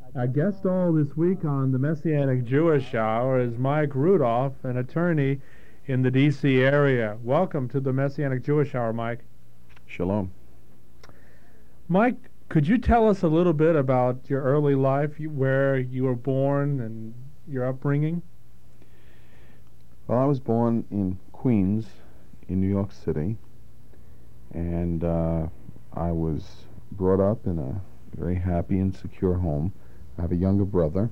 Our guest all this week on the Messianic Jewish Hour is Mike Rudolph, an attorney in the D.C. area. Welcome to the Messianic Jewish Hour, Mike. Shalom. Mike, could you tell us a little bit about your early life, where you were born and your upbringing? Well, I was born in Queens, in New York City, and I was brought up in a very happy and secure home. I have a younger brother.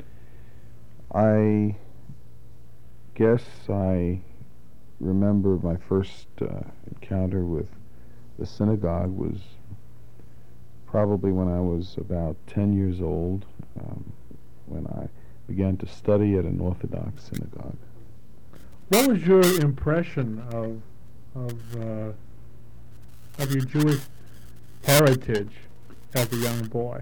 I guess I remember my first encounter with the synagogue was probably when I was about 10 years old, when I began to study at an Orthodox synagogue. What was your impression of your Jewish heritage as a young boy?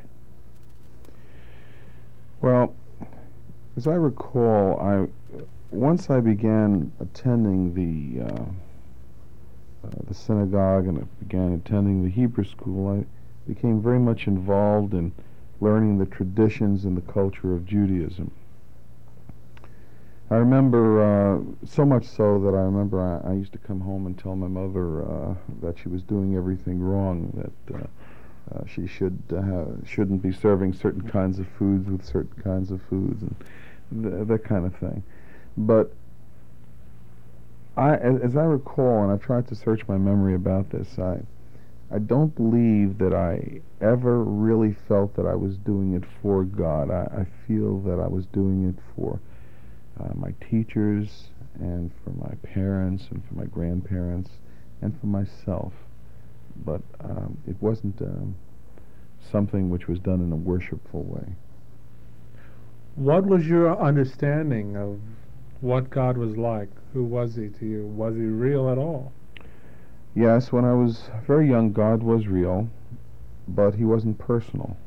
Well, as I recall, once I began attending the synagogue and I began attending the Hebrew school, I became very much involved in learning the traditions and the culture of Judaism. I remember so much so that I remember I used to come home and tell my mother that she was doing everything wrong, that she shouldn't be serving certain kinds of foods with certain kinds of foods and that kind of thing. But as I recall, and I've tried to search my memory about this, I don't believe that I ever really felt that I was doing it for God. I feel that I was doing it for my teachers and for my parents and for my grandparents and for myself. But it wasn't something which was done in a worshipful way. What was your understanding of what God was like? Who was He to you? Was He real at all? Yes, when I was very young, God was real, but He wasn't personal.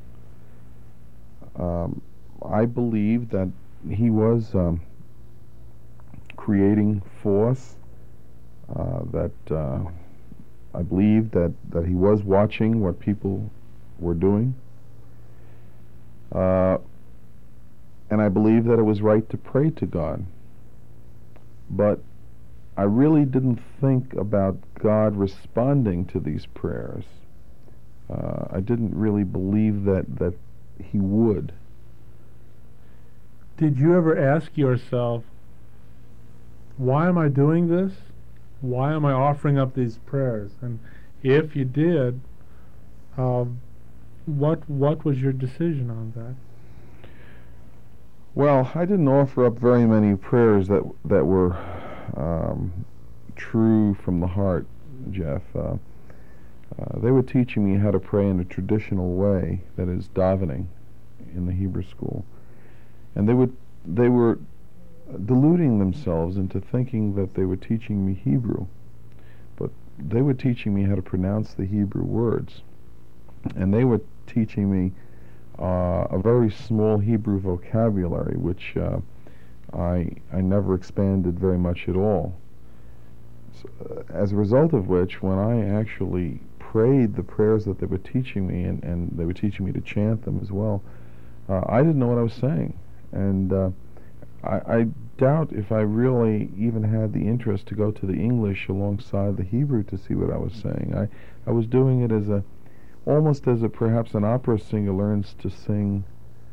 I believe that He was creating force, that I believed that He was watching what people were doing, and I believed that it was right to pray to God. But I really didn't think about God responding to these prayers. I didn't really believe that He would. Did you ever ask yourself, why am I doing this? Why am I offering up these prayers? And if you did, what was your decision on that? Well, I didn't offer up very many prayers that were true from the heart, Jeff. They were teaching me how to pray in a traditional way, that is, davening in the Hebrew school, and they were deluding themselves into thinking that they were teaching me Hebrew, but they were teaching me how to pronounce the Hebrew words, and they were teaching me a very small Hebrew vocabulary, which I never expanded very much at all. So, as a result of which, when I actually prayed the prayers that they were teaching me, and they were teaching me to chant them as well, I didn't know what I was saying. And I doubt if I really even had the interest to go to the English alongside the Hebrew to see what I was saying. I was doing it almost as perhaps an opera singer learns to sing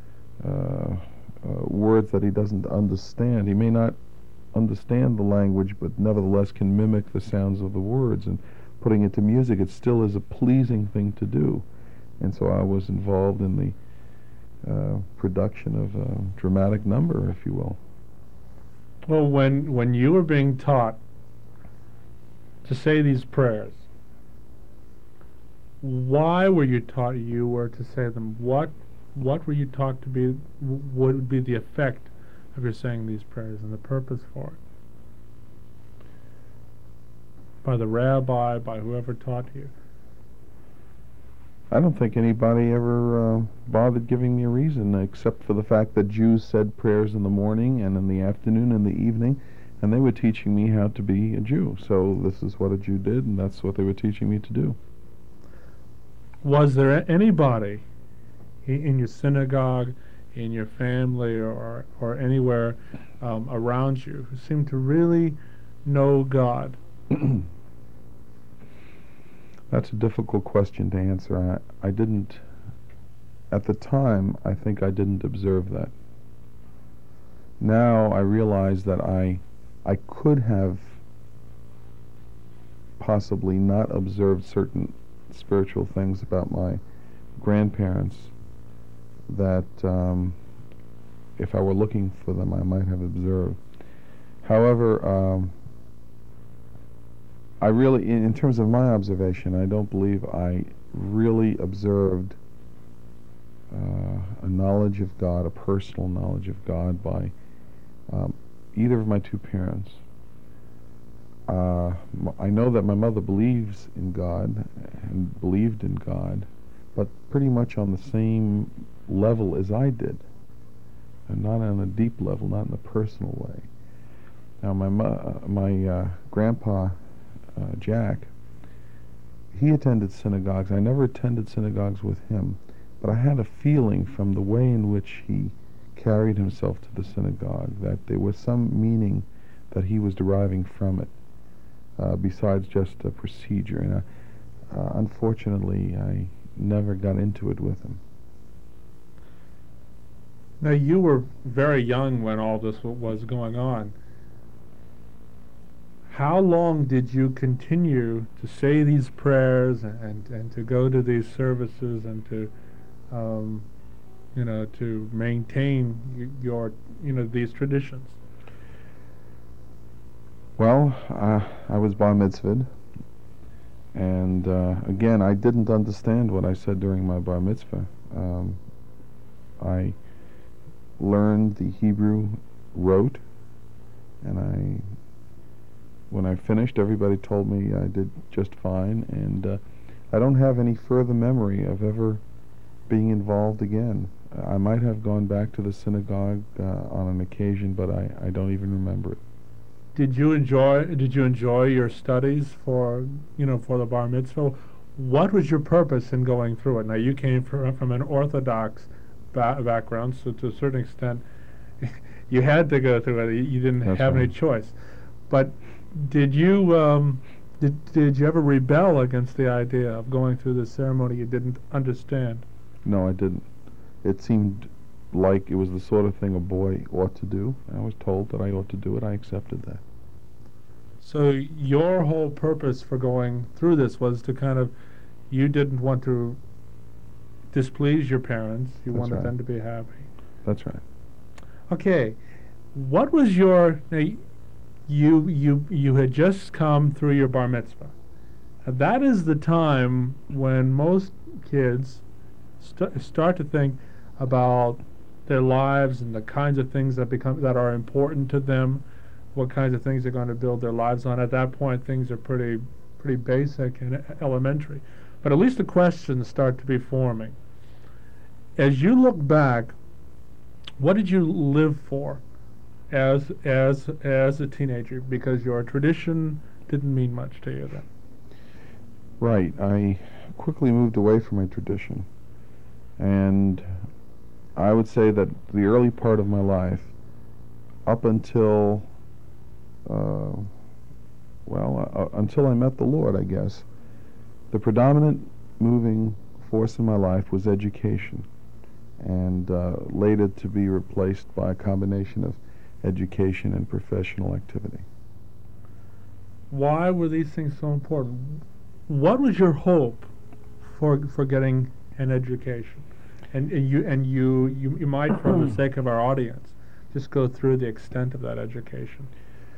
words that he doesn't understand. He may not understand the language, but nevertheless can mimic the sounds of the words, and putting it to music, it still is a pleasing thing to do. And so I was involved in the production of a dramatic number, if you will. Well, when you were being taught to say these prayers, why were you taught you were to say them? What were you taught to be? What would be the effect of your saying these prayers and the purpose for it? By the rabbi, by whoever taught you? I don't think anybody ever bothered giving me a reason, except for the fact that Jews said prayers in the morning and in the afternoon and the evening, and they were teaching me how to be a Jew. So this is what a Jew did, and that's what they were teaching me to do. Was there anybody in your synagogue, in your family or anywhere around you who seem to really know God? That's a difficult question to answer. I didn't, at the time, I think I didn't observe that. Now I realize that I could have possibly not observed certain spiritual things about my grandparents that if I were looking for them I might have observed. However, I really, in terms of my observation, I don't believe I really observed a knowledge of God, a personal knowledge of God by either of my two parents. I know that my mother believes in God and believed in God, but pretty much on the same level as I did, and not on a deep level, not in a personal way. Now, my grandpa, Jack, he attended synagogues. I never attended synagogues with him, but I had a feeling from the way in which he carried himself to the synagogue that there was some meaning that he was deriving from it, besides just a procedure. And unfortunately, I never got into it with him. Now, you were very young when all this was going on. How long did you continue to say these prayers and to go to these services and to, to maintain your, these traditions? Well, I was bar mitzvahed, and again, I didn't understand what I said during my bar mitzvah. I learned the Hebrew rote, and when I finished, everybody told me I did just fine, and I don't have any further memory of ever being involved again. I might have gone back to the synagogue on an occasion, but I don't even remember it. Did you enjoy your studies for the bar mitzvah? What was your purpose in going through it? Now, you came from an Orthodox background, so to a certain extent, you had to go through it. You didn't have any choice. But did you did you ever rebel against the idea of going through this ceremony you didn't understand? No, I didn't. It seemed like it was the sort of thing a boy ought to do. I was told that I ought to do it. I accepted that. So your whole purpose for going through this was to you didn't want to displease your parents. You That's wanted right. them to be happy. That's right. Okay. What was your... Now, you had just come through your bar mitzvah. That is the time when most kids start to think about their lives and the kinds of things that are important to them, what kinds of things they're going to build their lives on. At that point, things are pretty basic and elementary, but at least the questions start to be forming. As you look back, what did you live for as a teenager? Because your tradition didn't mean much to you then. Right. I quickly moved away from my tradition, and I would say that the early part of my life, up until until I met the Lord, I guess, the predominant moving force in my life was education, and later to be replaced by a combination of education and professional activity. Why were these things so important? What was your hope for getting an education? And you might, for the sake of our audience, just go through the extent of that education.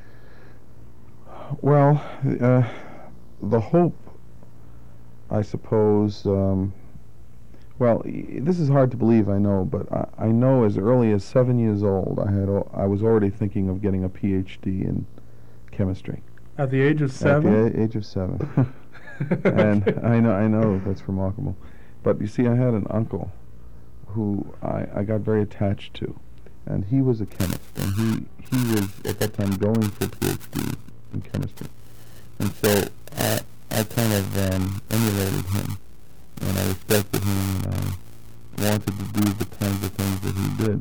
Well, the hope, I suppose, this is hard to believe, I know, but I know as early as 7 years old, I was already thinking of getting a PhD in chemistry. At the age of 7? At the age of 7. And I know that's remarkable. But you see, I had an uncle who I got very attached to, and he was a chemist, and he was at that time going for a PhD in chemistry, and so I kind of emulated him, and I respected him, and I wanted to do the kinds of things that he did.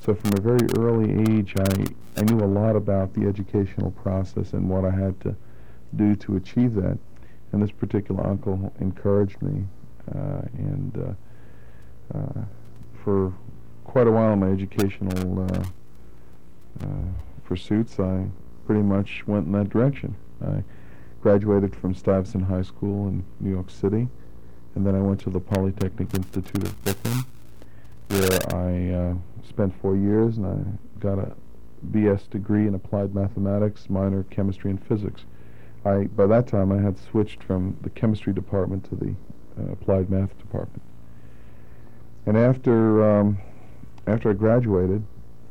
So from a very early age, I knew a lot about the educational process and what I had to do to achieve that. And this particular uncle encouraged me, and for quite a while in my educational pursuits, I pretty much went in that direction. I graduated from Stuyvesant High School in New York City, and then I went to the Polytechnic Institute of Brooklyn, where I spent 4 years, and I got a BS degree in applied mathematics, minor chemistry and physics. By that time, I had switched from the chemistry department to the applied math department. And after I graduated,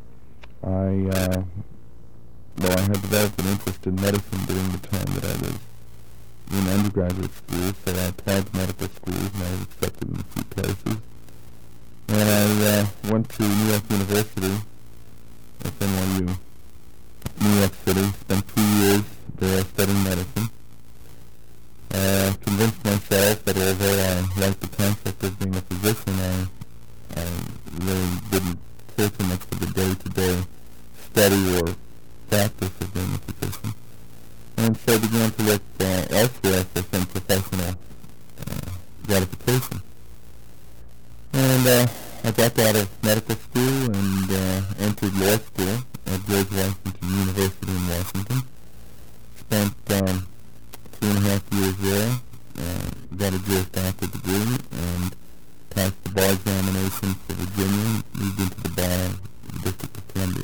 I had developed an interest in medicine during the time that I was in undergraduate school, so I applied to medical schools, and I was accepted in a few places. And I went to New York University, at NYU, New York City, spent 2 years there studying medicine. Convinced myself that although I liked the concept of being a physician, I really didn't care too much for the day-to-day study or practice of being a physician. And so I began to look elsewhere for some professional gratification. And I dropped out of medical school and entered law school at George Washington University in Washington. Spent 2.5 years there, got a Juris Doctor degree, and passed the bar examination for Virginia, moved into the bar of the District of Columbia.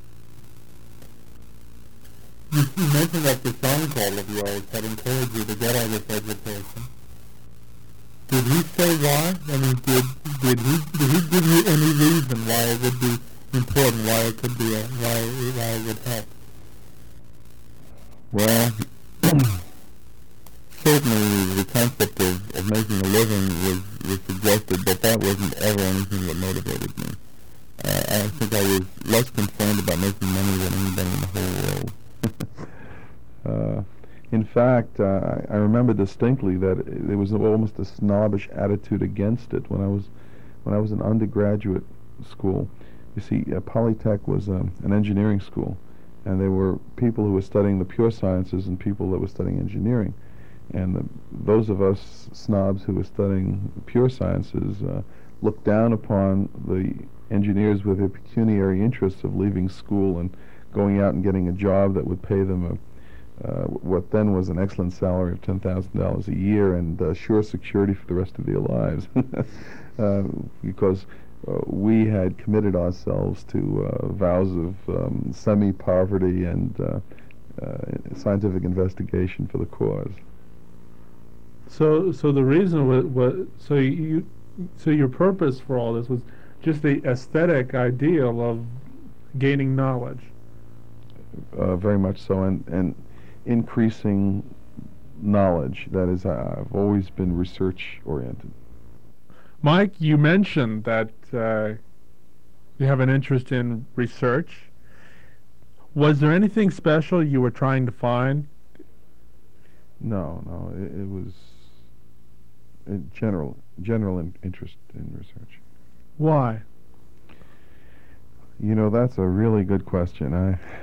You mentioned that this uncle of yours had encouraged you to get all this education. Did he say why? I mean, did he give you any reason why it would be important, why it could be why it would help? Well, certainly the concept of making a living was suggested, but that wasn't ever anything that motivated me. I think I was less concerned about making money than anybody in the whole world. In fact, I remember distinctly that there was almost a snobbish attitude against it when I was in undergraduate school. You see, Polytech was an engineering school, and there were people who were studying the pure sciences and people that were studying engineering. And those of us snobs who were studying pure sciences looked down upon the engineers with their pecuniary interests of leaving school and going out and getting a job that would pay them what then was an excellent salary of $10,000 a year and sure security for the rest of their lives, because we had committed ourselves to vows of semi-poverty and scientific investigation for the cause. So the reason was so your purpose for all this was just the aesthetic ideal of gaining knowledge. Very much so, and increasing knowledge. That is, I've always been research-oriented. Mike, you mentioned that you have an interest in research. Was there anything special you were trying to find? No, it was a general interest in research. Why? You know, that's a really good question.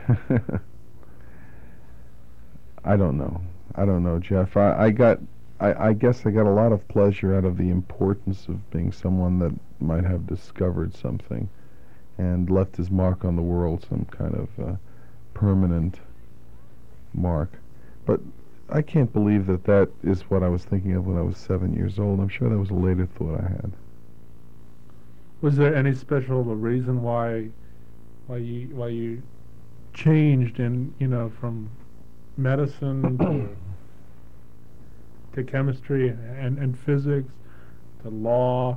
I don't know, Jeff. I guess I got a lot of pleasure out of the importance of being someone that might have discovered something and left his mark on the world, some kind of permanent mark. But I can't believe that is what I was thinking of when I was 7 years old. I'm sure that was a later thought I had. Was there any special reason why you changed from medicine to chemistry and physics to law?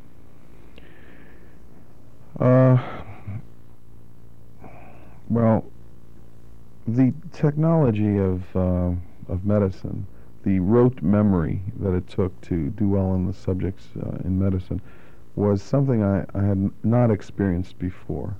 Well, the technology of medicine, the rote memory that it took to do well in the subjects in medicine, was something I had not experienced before.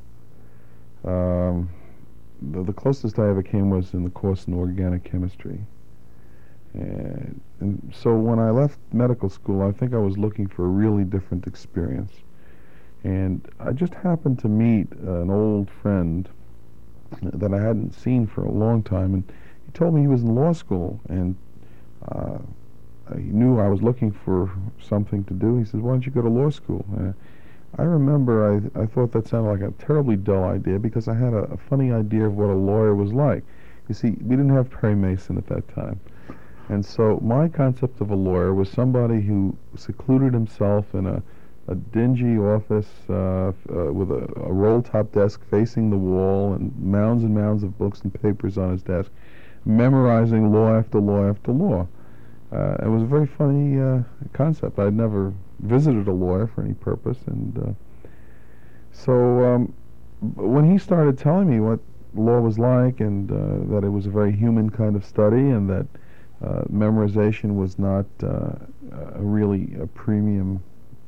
The closest I ever came was in the course in organic chemistry. And so when I left medical school, I think I was looking for a really different experience. And I just happened to meet an old friend that I hadn't seen for a long time, and he told me he was in law school, and uh, he knew I was looking for something to do. He said, "Why don't you go to law school?" I remember I thought that sounded like a terribly dull idea because I had a funny idea of what a lawyer was like. You see, we didn't have Perry Mason at that time. And so my concept of a lawyer was somebody who secluded himself in a dingy office with a roll-top desk facing the wall and mounds of books and papers on his desk, memorizing law after law after law. It was a very funny concept. I'd never visited a lawyer for any purpose, and so when he started telling me what law was like, and that it was a very human kind of study, and that memorization was not really a premium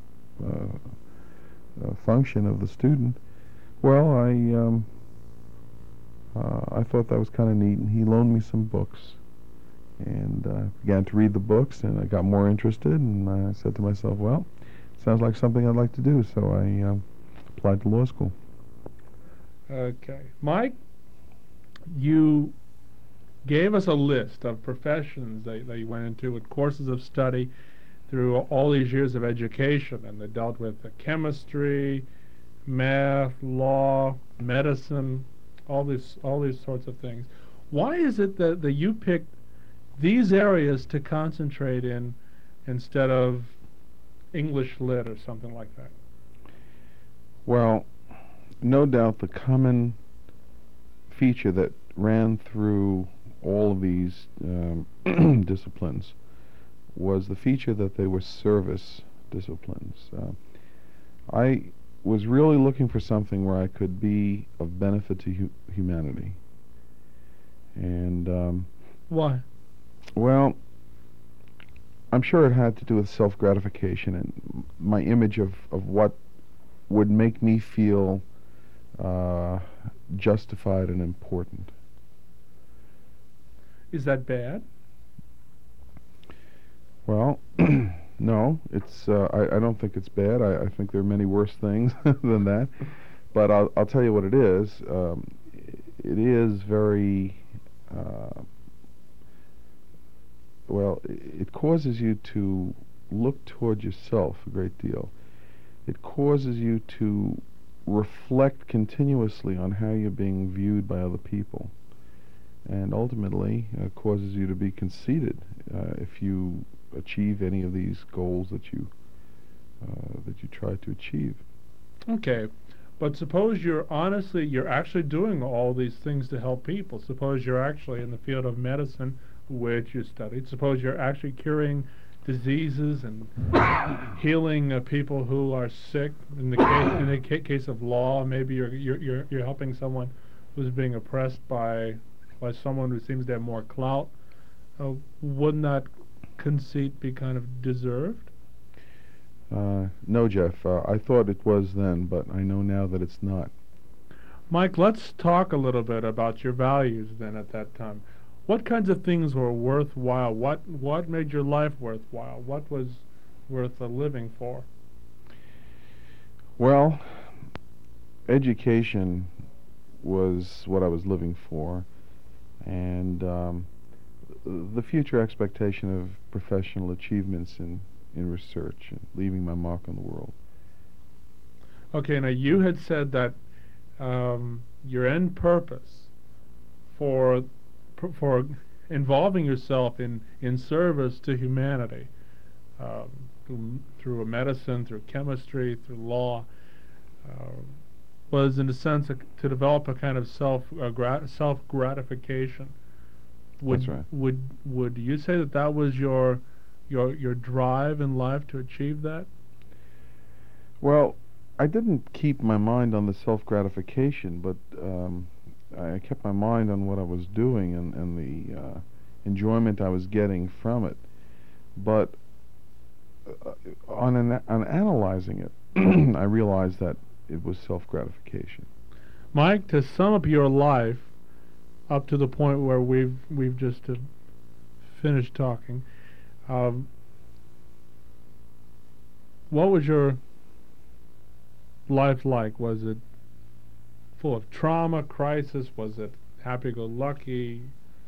function of the student, well, I thought that was kind of neat, and he loaned me some books, and began to read the books, and I got more interested, and I said to myself, well, sounds like something I'd like to do, so I applied to law school. Okay. Mike, you gave us a list of professions that you went into with courses of study through all these years of education, and they dealt with chemistry, math, law, medicine, all these sorts of things. Why is it that you picked these areas to concentrate in instead of English Lit or something like that? Well, no doubt the common feature that ran through all of these disciplines was the feature that they were service disciplines. I was really looking for something where I could be of benefit to humanity. And why? Well, I'm sure it had to do with self-gratification and my image of what would make me feel justified and important. Is that bad? Well, no, it's. I don't think it's bad. I think there are many worse things than that. But I'll tell you what it is. It is very. Well, it causes you to look toward yourself a great deal. It causes you to reflect continuously on how you're being viewed by other people, and ultimately causes you to be conceited if you achieve any of these goals that you try to achieve. Okay, but suppose you're actually doing all these things to help people. Suppose you're actually in the field of medicine, which you studied. Suppose you're actually curing diseases and healing people who are sick. In the case of law, maybe you're helping someone who's being oppressed by someone who seems to have more clout. Wouldn't that conceit be kind of deserved? No, Jeff. I thought it was then, but I know now that it's not. Mike, let's talk a little bit about your values then at that time. What kinds of things were worthwhile? What made your life worthwhile? What was worth living for? Well, education was what I was living for, and the future expectation of professional achievements in research and leaving my mark on the world. Okay, now you had said that your end purpose for involving yourself in service to humanity through medicine, through chemistry, through law, was in a sense to develop a kind of self gratification. That's right. Would you say that was your drive in life to achieve that? Well, I didn't keep my mind on the self-gratification, but I kept my mind on what I was doing and the enjoyment I was getting from it. But on analyzing it, I realized that it was self-gratification. Mike, to sum up your life up to the point where we've just finished talking, what was your life like? Was it full of trauma, crisis? Was it happy-go-lucky?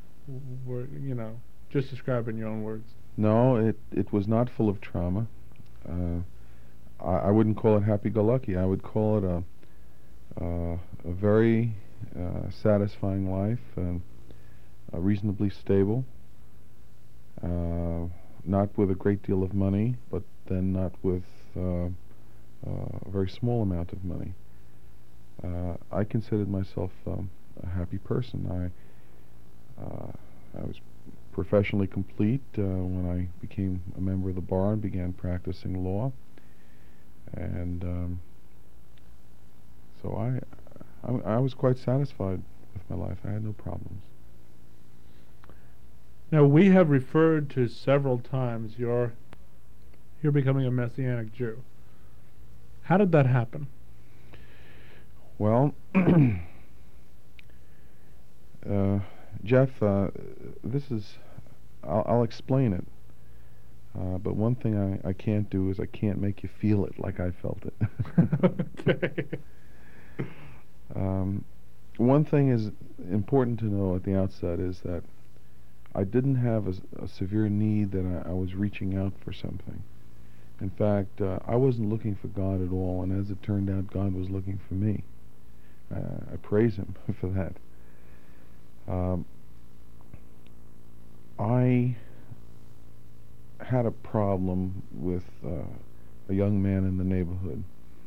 Just describe it in your own words. No, it was not full of trauma. Uh, I wouldn't call it happy-go-lucky. I would call it a very satisfying life, and reasonably stable. Not with a great deal of money, but then not with a very small amount of money. I considered myself a happy person. I was professionally complete when I became a member of the bar and began practicing law, and so I was quite satisfied with my life. I had no problems. Now, we have referred to several times your becoming a Messianic Jew. How did that happen? Well, Jeff, this is, I'll explain it. But one thing I can't do is I can't make you feel it like I felt it. Okay. One thing is important to know at the outset is that I didn't have a severe need that I was reaching out for something. In fact, I wasn't looking for God at all, and as it turned out, God was looking for me. I praise Him for that. I had a problem with a young man in the neighborhood.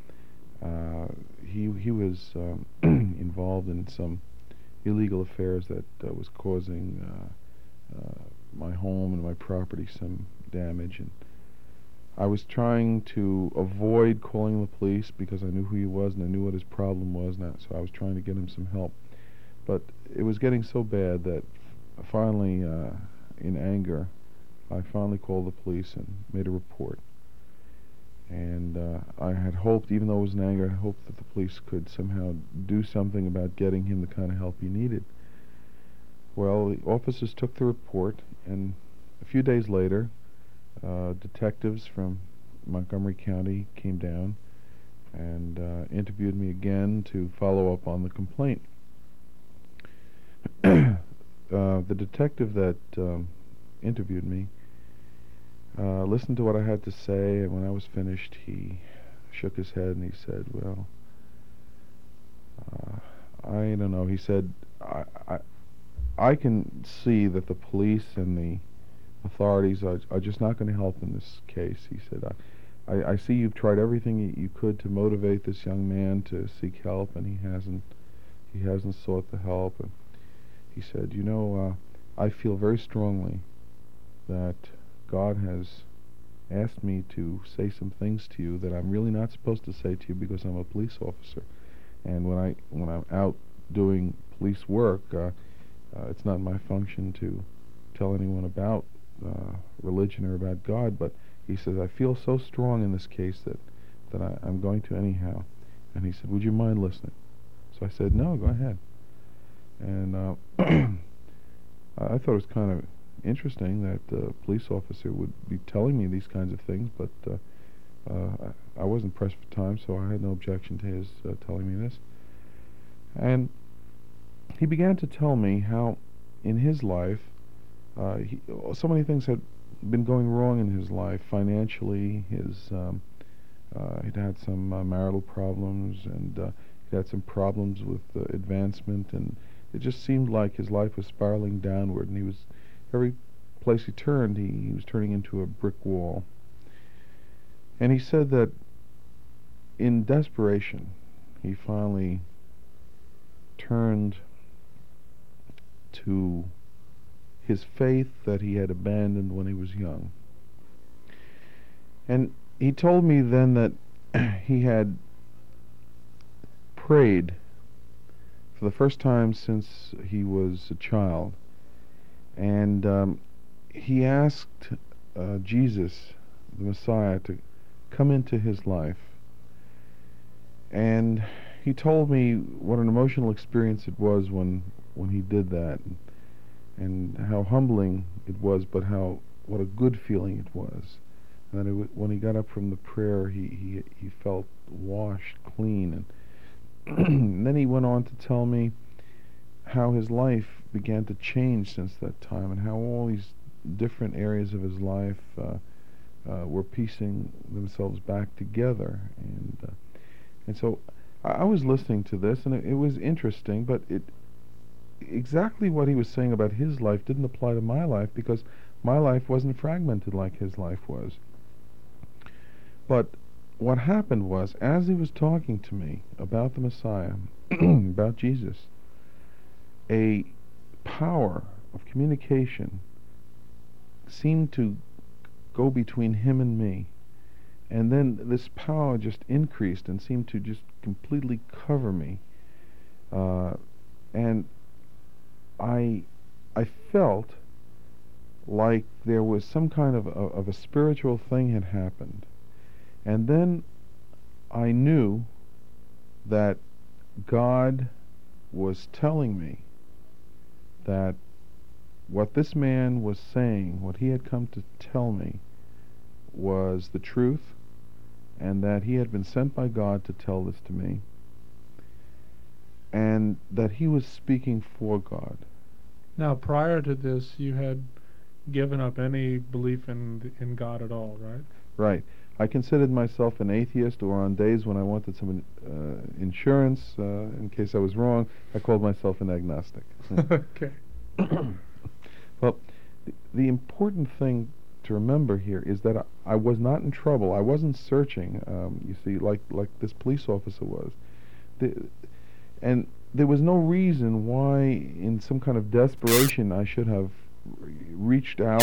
He was involved in some illegal affairs that was causing my home and my property some damage, and I was trying to avoid calling the police because I knew who he was and I knew what his problem was, so I was trying to get him some help. But it was getting so bad that finally, in anger, I finally called the police and made a report. And I had hoped, even though it was in anger, I hoped that the police could somehow do something about getting him the kind of help he needed. Well, the officers took the report, and a few days later, detectives from Montgomery County came down and interviewed me again to follow up on the complaint. The detective that interviewed me listened to what I had to say, and when I was finished, he shook his head and he said, well, I don't know. He said, I can see that the police and the authorities are just not going to help in this case. He said, I see you've tried everything you could to motivate this young man to seek help, and he hasn't sought the help. And he said, I feel very strongly that God has asked me to say some things to you that I'm really not supposed to say to you because I'm a police officer. And when I'm out doing police work, it's not my function to tell anyone about religion or about God, but he says, I feel so strong in this case that I'm going to anyhow. And he said, would you mind listening? So I said, no, go ahead. And I thought it was kind of interesting that a police officer would be telling me these kinds of things, but I wasn't pressed for time, so I had no objection to his telling me this. And he began to tell me how in his life so many things had been going wrong in his life. Financially, he'd had some marital problems, and he'd had some problems with advancement, and it just seemed like his life was spiraling downward, and every place he turned, he was turning into a brick wall. And he said that in desperation, he finally turned to his faith that he had abandoned when he was young. And he told me then that he had prayed for the first time since he was a child, and he asked Jesus, the Messiah, to come into his life. And he told me what an emotional experience it was when he did that, and how humbling it was, but what a good feeling it was. And then when he got up from the prayer, he felt washed clean. And then he went on to tell me how his life began to change since that time, and how all these different areas of his life were piecing themselves back together. And so I was listening to this, and it was interesting, but exactly what he was saying about his life didn't apply to my life, because my life wasn't fragmented like his life was. But what happened was, as he was talking to me about the Messiah, about Jesus, a power of communication seemed to go between him and me. And then this power just increased and seemed to just completely cover me. And I felt like there was some kind of a spiritual thing had happened. And then I knew that God was telling me that what this man was saying, what he had come to tell me, was the truth, and that he had been sent by God to tell this to me, and that he was speaking for God. Now, prior to this, you had given up any belief in God at all, right? Right. I considered myself an atheist, or on days when I wanted some insurance, in case I was wrong, I called myself an agnostic. Okay. Well, the important thing to remember here is that I was not in trouble. I wasn't searching, you see, like this police officer was. And there was no reason why, in some kind of desperation, I should have reached out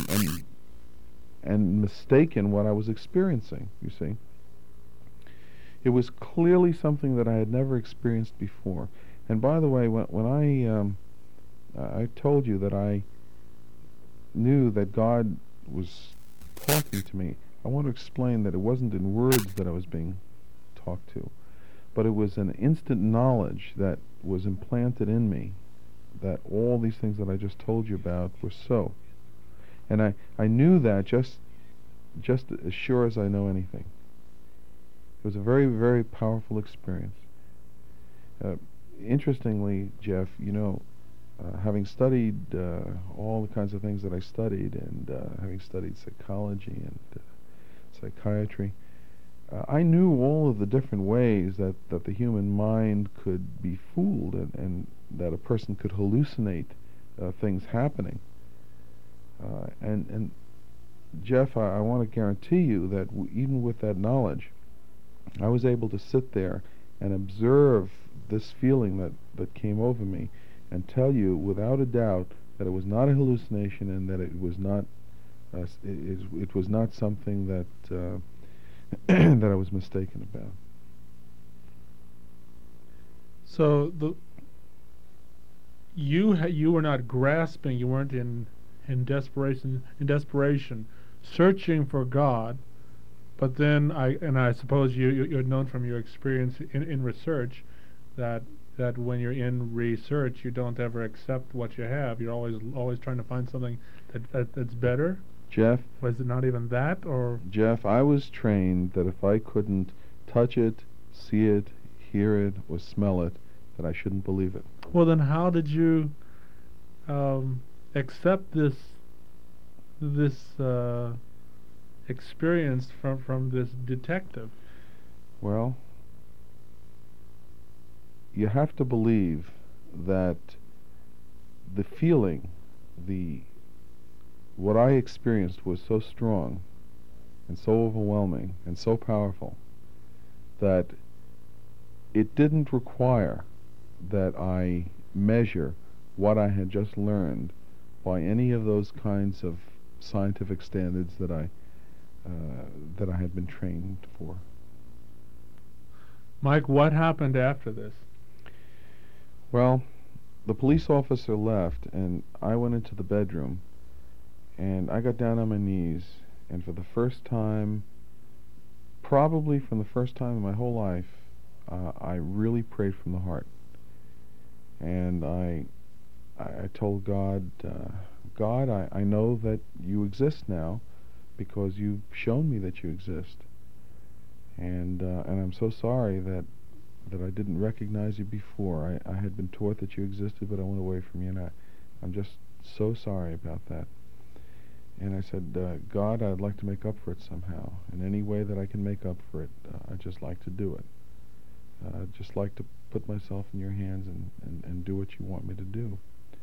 and mistaken what I was experiencing, you see. It was clearly something that I had never experienced before. And by the way, when I told you that I knew that God was talking to me, I want to explain that it wasn't in words that I was being talked to, but it was an instant knowledge that was implanted in me, that all these things that I just told you about were so. And I knew that just as sure as I know anything. It was a very, very powerful experience. Interestingly, Jeff, having studied all the kinds of things that I studied, and having studied psychology and psychiatry, I knew all of the different ways that the human mind could be fooled, and that a person could hallucinate things happening. And Jeff, I want to guarantee you that even with that knowledge, I was able to sit there and observe this feeling that came over me, and tell you without a doubt that it was not a hallucination, and that it was not it was not something that that I was mistaken about. So you were not grasping. You weren't in desperation, searching for God. But then I suppose you're known from your experience in research that when you're in research, you don't ever accept what you have. You're always trying to find something that's better. Jeff? Was it not even that, or? Jeff, I was trained that if I couldn't touch it, see it, hear it, or smell it, that I shouldn't believe it. Well, then how did you accept this experience from this detective? Well, you have to believe that the feeling, what I experienced was so strong and so overwhelming and so powerful that it didn't require that I measure what I had just learned by any of those kinds of scientific standards that I had been trained for. Mike, what happened after this? Well, the police officer left, and I went into the bedroom, and I got down on my knees, and for the first time, probably from the first time in my whole life, I really prayed from the heart. And I told God, God, I know that you exist now, because you've shown me that you exist. And I'm so sorry that I didn't recognize you before. I had been taught that you existed, but I went away from you, and I'm just so sorry about that. And I said, God, I'd like to make up for it somehow. In any way that I can make up for it, I'd just like to do it. I'd just like to put myself in your hands and do what you want me to do.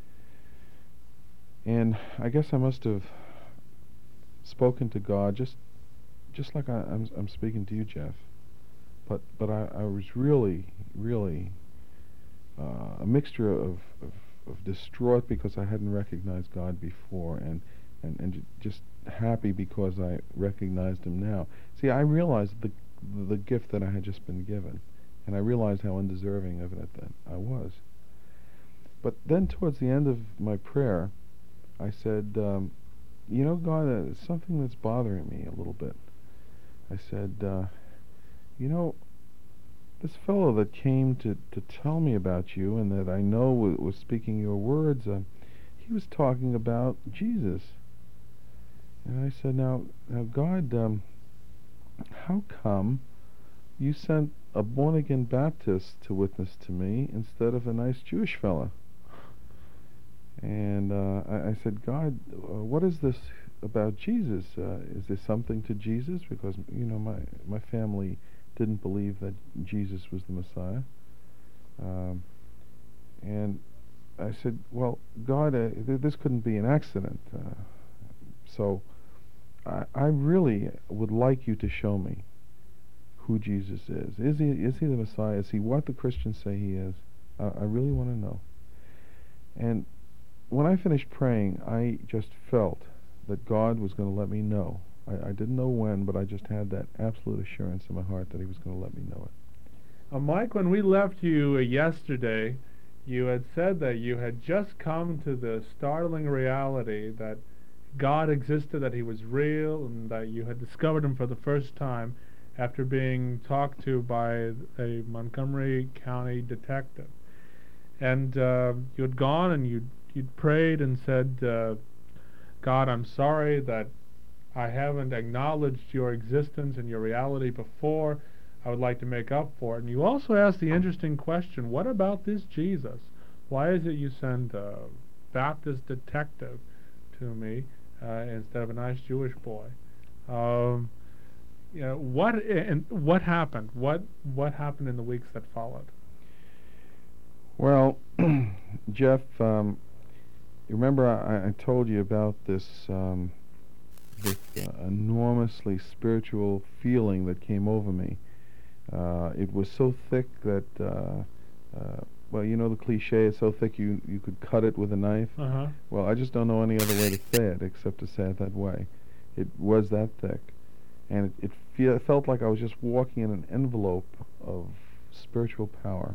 And I guess I must have spoken to God just like I'm speaking to you, Jeff. But I was really a mixture of distraught because I hadn't recognized God before, and just happy because I recognized him now. See, I realized the gift that I had just been given, and I realized how undeserving of it that I was. But then towards the end of my prayer, I said, you know, God, it's something that's bothering me a little bit. I said, you know, this fellow that came to tell me about you and that I know was speaking your words, he was talking about Jesus. And I said, now God, how come you sent a born-again Baptist to witness to me instead of a nice Jewish fella? And I said, God, what is this about Jesus? Is there something to Jesus? Because, you know, my family didn't believe that Jesus was the Messiah. And I said, well, God, this couldn't be an accident. So I really would like you to show me who Jesus is. Is he the Messiah? Is he what the Christians say he is? I really want to know. And when I finished praying, I just felt that God was going to let me know. I didn't know when, but I just had that absolute assurance in my heart that he was going to let me know it. Mike, when we left you yesterday, you had said that you had just come to the startling reality that God existed, that he was real, and that you had discovered him for the first time after being talked to by a Montgomery County detective. And you had gone and you'd prayed and said, God, I'm sorry that I haven't acknowledged your existence and your reality before. I would like to make up for it. And you also asked the interesting question, what about this Jesus? Why is it you send a Baptist detective to me instead of a nice Jewish boy? You know, what happened? What happened in the weeks that followed? Well, Jeff, remember I told you about this enormously spiritual feeling that came over me. It was so thick that, well, you know the cliche, it's so thick you could cut it with a knife. Uh-huh. Well, I just don't know any other way to say it except to say it that way. It was that thick. And it felt like I was just walking in an envelope of spiritual power.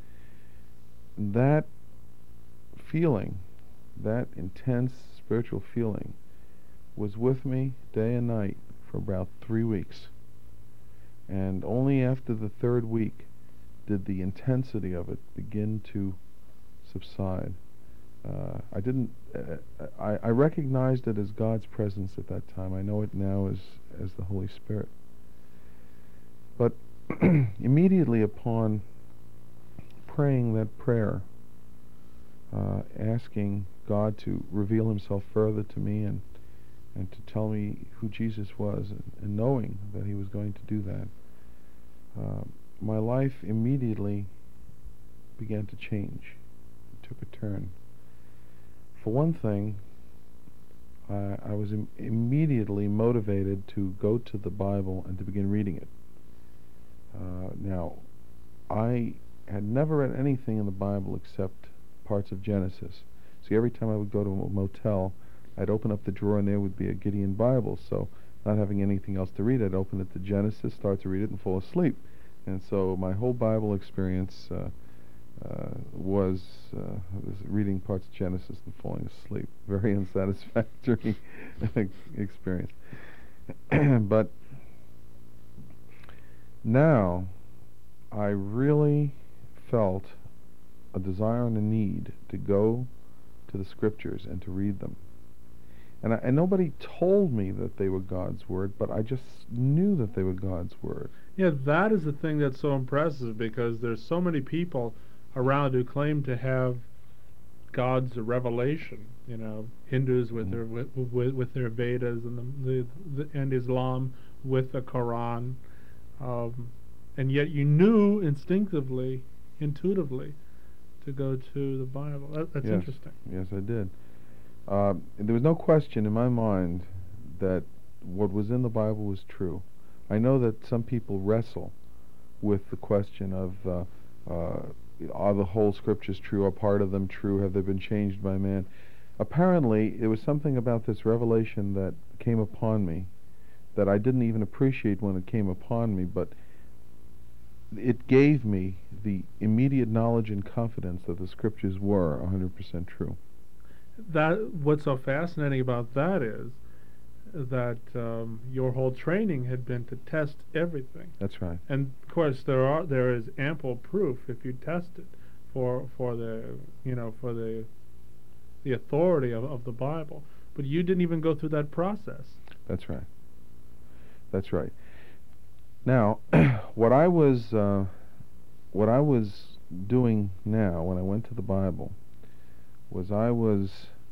That feeling, that intense spiritual feeling, was with me day and night for about 3 weeks. And only after the third week did the intensity of it begin to subside. I recognized it as God's presence at that time. I know it now as the Holy Spirit. But immediately upon praying that prayer, asking God to reveal himself further to me and to tell me who Jesus was, and knowing that he was going to do that, my life immediately began to change. It took a turn. For one thing, I was immediately motivated to go to the Bible and to begin reading it. Now, I had never read anything in the Bible except parts of Genesis. See, every time I would go to a motel, I'd open up the drawer and there would be a Gideon Bible. So, not having anything else to read, I'd open it to Genesis, start to read it, and fall asleep. And so my whole Bible experience was reading parts of Genesis and falling asleep. Very unsatisfactory experience. But now I really felt a desire and a need to go to the Scriptures and to read them. And nobody told me that they were God's Word, but I just knew that they were God's Word. Yeah, that is the thing that's so impressive, because there's so many people around who claim to have God's revelation. You know, Hindus with their with their Vedas, and and Islam with the Quran, and yet you knew instinctively, intuitively, to go to the Bible. That's Yes. interesting. Yes, I did. There was no question in my mind that what was in the Bible was true. I know that some people wrestle with the question of are the whole scriptures true? Are part of them true? Have they been changed by man? Apparently, it was something about this revelation that came upon me that I didn't even appreciate when it came upon me, but it gave me the immediate knowledge and confidence that the scriptures were 100% true. That what's so fascinating about that is that your whole training had been to test everything. That's right. And of course, there is ample proof if you test it for the for the authority of the Bible. But you didn't even go through that process. That's right. That's right. Now, what I was doing now when I went to the Bible was I was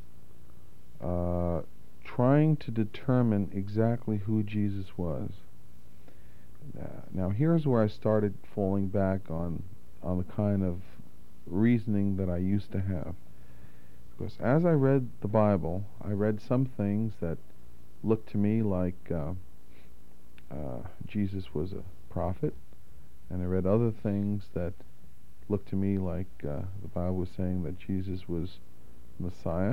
trying to determine exactly who Jesus was. Now, here's where I started falling back on the kind of reasoning that I used to have. Because as I read the Bible, I read some things that looked to me like Jesus was a prophet, and I read other things that looked to me like the Bible was saying that Jesus was Messiah.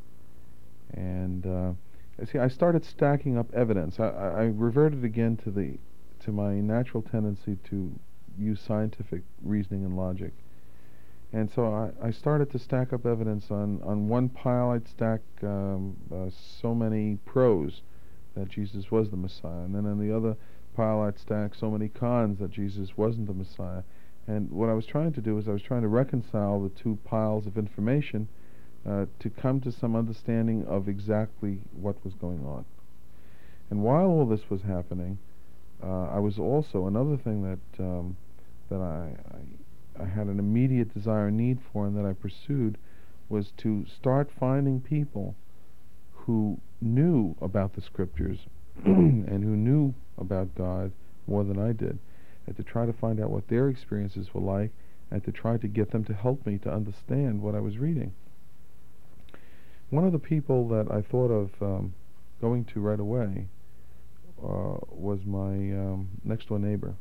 And see, I started stacking up evidence. I reverted again to my natural tendency to use scientific reasoning and logic. And so I started to stack up evidence. On one pile I'd stack so many pros that Jesus was the Messiah, and then on the other pile I'd stack so many cons that Jesus wasn't the Messiah. And what I was trying to do is I was trying to reconcile the two piles of information to come to some understanding of exactly what was going on. And while all this was happening, I was also, another thing that I had an immediate desire and need for, and that I pursued, was to start finding people who knew about the scriptures and who knew about God more than I did, and to try to find out what their experiences were like, and to try to get them to help me to understand what I was reading. One of the people that I thought of going to right away was my next door neighbor,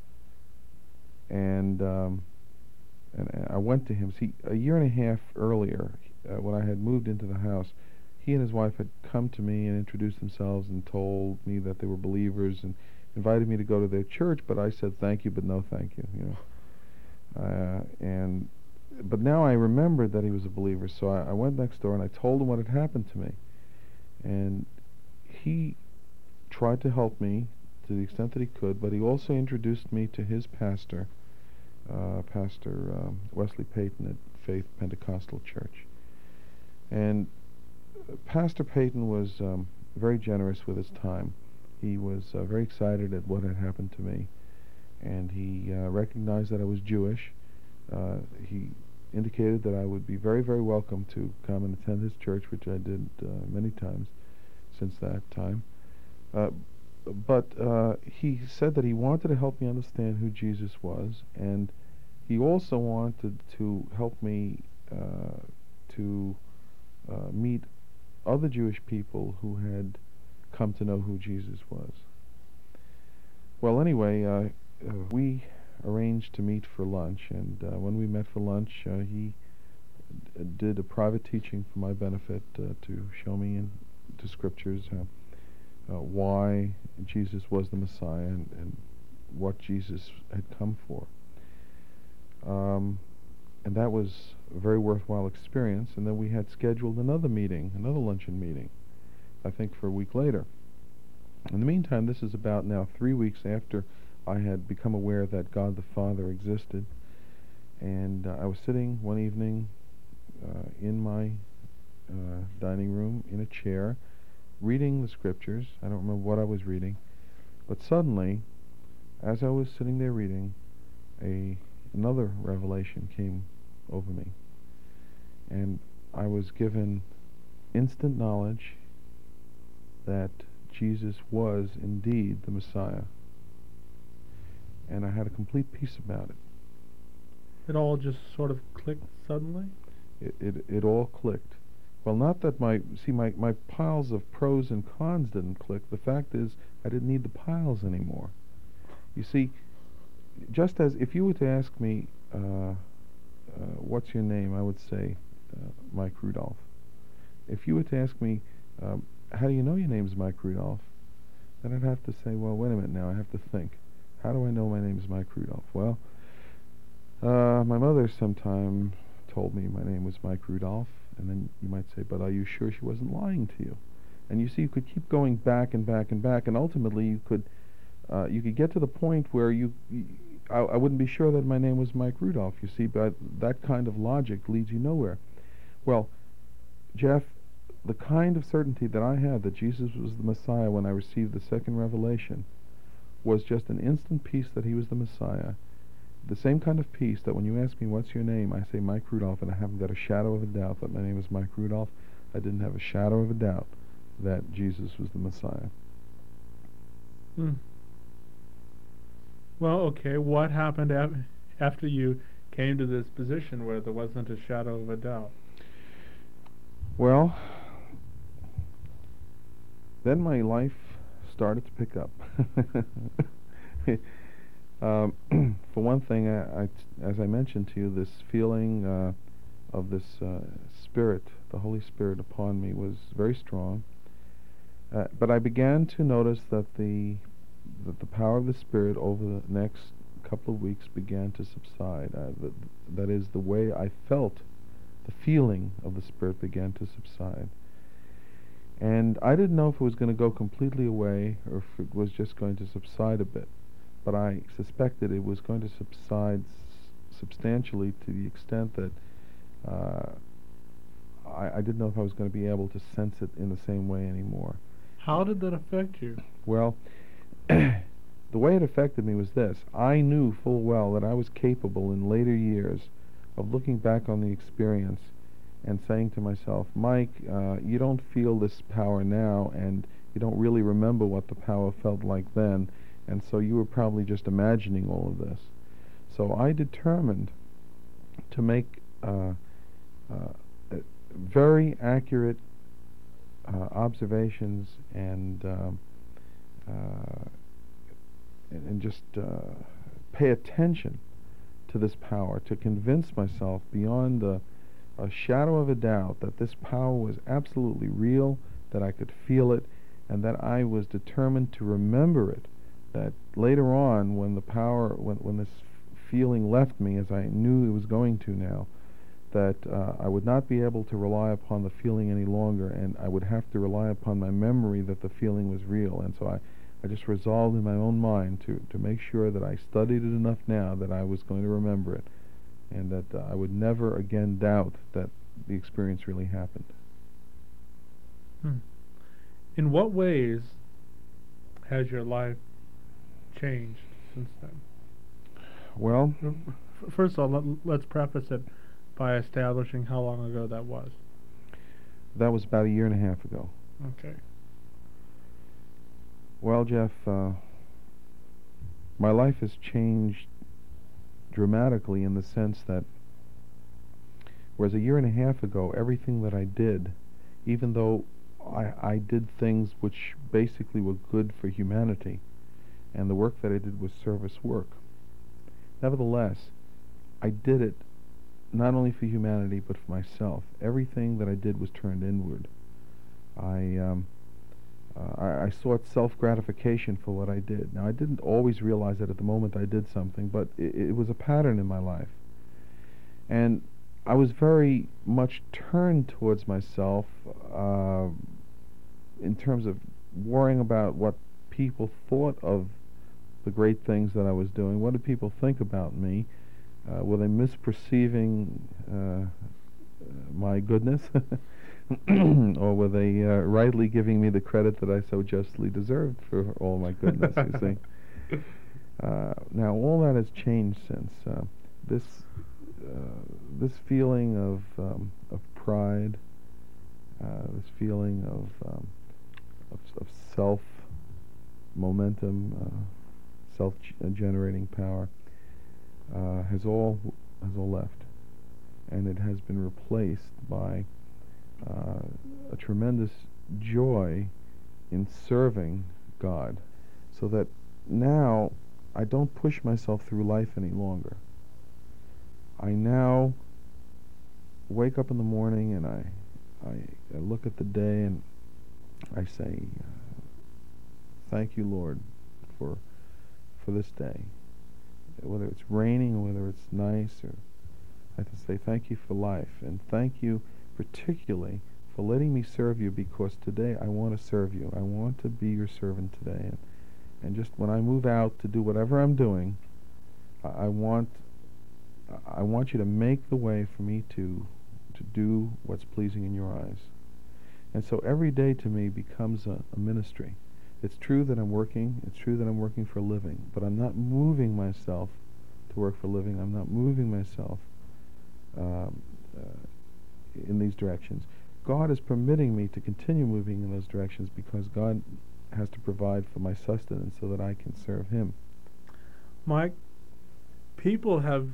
and I went to him. See, a year and a half earlier, when I had moved into the house, he and his wife had come to me and introduced themselves and told me that they were believers and invited me to go to their church, but I said thank you, but no thank you, But now I remembered that he was a believer, so I went next door and I told him what had happened to me. And he tried to help me to the extent that he could, but he also introduced me to his pastor, Pastor Wesley Payton at Faith Pentecostal Church. And Pastor Payton was very generous with his time. He was very excited at what had happened to me, and he recognized that I was Jewish. He indicated that I would be very, very welcome to come and attend his church, which I did many times since that time. But he said that he wanted to help me understand who Jesus was, and he also wanted to help me to meet other Jewish people who had come to know who Jesus was. Well, anyway, we arranged to meet for lunch, and when we met for lunch, he did a private teaching for my benefit to show me into scriptures why Jesus was the Messiah and what Jesus had come for. And that was a very worthwhile experience. And then we had scheduled another meeting, another luncheon meeting, I think for a week later. In the meantime, this is about now 3 weeks after I had become aware that God the Father existed. And I was sitting one evening in my dining room in a chair, reading the scriptures. I don't remember what I was reading, but suddenly, as I was sitting there reading, another revelation came over me, and I was given instant knowledge that Jesus was indeed the Messiah, and I had a complete peace about it. It all just sort of clicked suddenly? It all clicked. Well, not that my piles of pros and cons didn't click. The fact is, I didn't need the piles anymore. You see, just as if you were to ask me, what's your name, I would say, Mike Rudolph. If you were to ask me, how do you know your name's Mike Rudolph? Then I'd have to say, well, wait a minute now, I have to think. How do I know my name's Mike Rudolph? Well, my mother sometime told me my name was Mike Rudolph, and then you might say, but are you sure she wasn't lying to you? And you see, you could keep going back and back and back, and ultimately you could get to the point where I wouldn't be sure that my name was Mike Rudolph, you see, but that kind of logic leads you nowhere. Well, Jeff, the kind of certainty that I had that Jesus was the Messiah when I received the second revelation was just an instant peace that he was the Messiah. The same kind of peace that when you ask me, what's your name, I say Mike Rudolph, and I haven't got a shadow of a doubt that my name is Mike Rudolph. I didn't have a shadow of a doubt that Jesus was the Messiah. Well, okay, what happened after you came to this position where there wasn't a shadow of a doubt? Well, then my life started to pick up. For one thing, as I mentioned to you, this feeling of this Spirit, the Holy Spirit upon me, was very strong. But I began to notice that the power of the Spirit over the next couple of weeks began to subside. That is, the way I felt, the feeling of the Spirit began to subside. And I didn't know if it was going to go completely away or if it was just going to subside a bit. But I suspected it was going to subside substantially to the extent that I didn't know if I was going to be able to sense it in the same way anymore. How did that affect you? Well, the way it affected me was this. I knew full well that I was capable in later years of looking back on the experience and saying to myself, Mike, you don't feel this power now, and you don't really remember what the power felt like then, and so you were probably just imagining all of this. So I determined to make very accurate observations and just pay attention to this power, to convince myself beyond a shadow of a doubt that this power was absolutely real, that I could feel it, and that I was determined to remember it. That later on, when the power, when this feeling left me, as I knew it was going to now, that I would not be able to rely upon the feeling any longer, and I would have to rely upon my memory that the feeling was real. And so I just resolved in my own mind to make sure that I studied it enough now that I was going to remember it, and that I would never again doubt that the experience really happened. In what ways has your life changed since then? Well, first of all, let's preface it by establishing how long ago that was. That was about 1.5 years ago. Okay. Well, Jeff, my life has changed dramatically in the sense that whereas 1.5 years ago, everything that I did, even though I did things which basically were good for humanity, and the work that I did was service work, nevertheless, I did it not only for humanity but for myself. Everything that I did was turned inward. I sought self-gratification for what I did. Now, I didn't always realize that at the moment I did something, but it was a pattern in my life. And I was very much turned towards myself in terms of worrying about what people thought of the great things that I was doing. What did people think about me? Were they misperceiving my goodness? or were they rightly giving me the credit that I so justly deserved for all my goodness, you see? Now, all that has changed since. This this feeling of pride, this feeling of self momentum, self-generating power, has all left, and it has been replaced by a tremendous joy in serving God, so that now I don't push myself through life any longer. I now wake up in the morning and I look at the day and I say, thank you, Lord, for this day. Whether it's raining or whether it's nice, or I have to say thank you for life, and thank you particularly for letting me serve you, because today I want to serve you. I want to be your servant today, and just when I move out to do whatever I'm doing, I want you to make the way for me to do what's pleasing in your eyes. And so every day to me becomes a ministry. It's true that I'm working. It's true that I'm working for a living, but I'm not moving myself to work for a living. I'm not moving myself in these directions. God is permitting me to continue moving in those directions because God has to provide for my sustenance so that I can serve Him. Mike, people have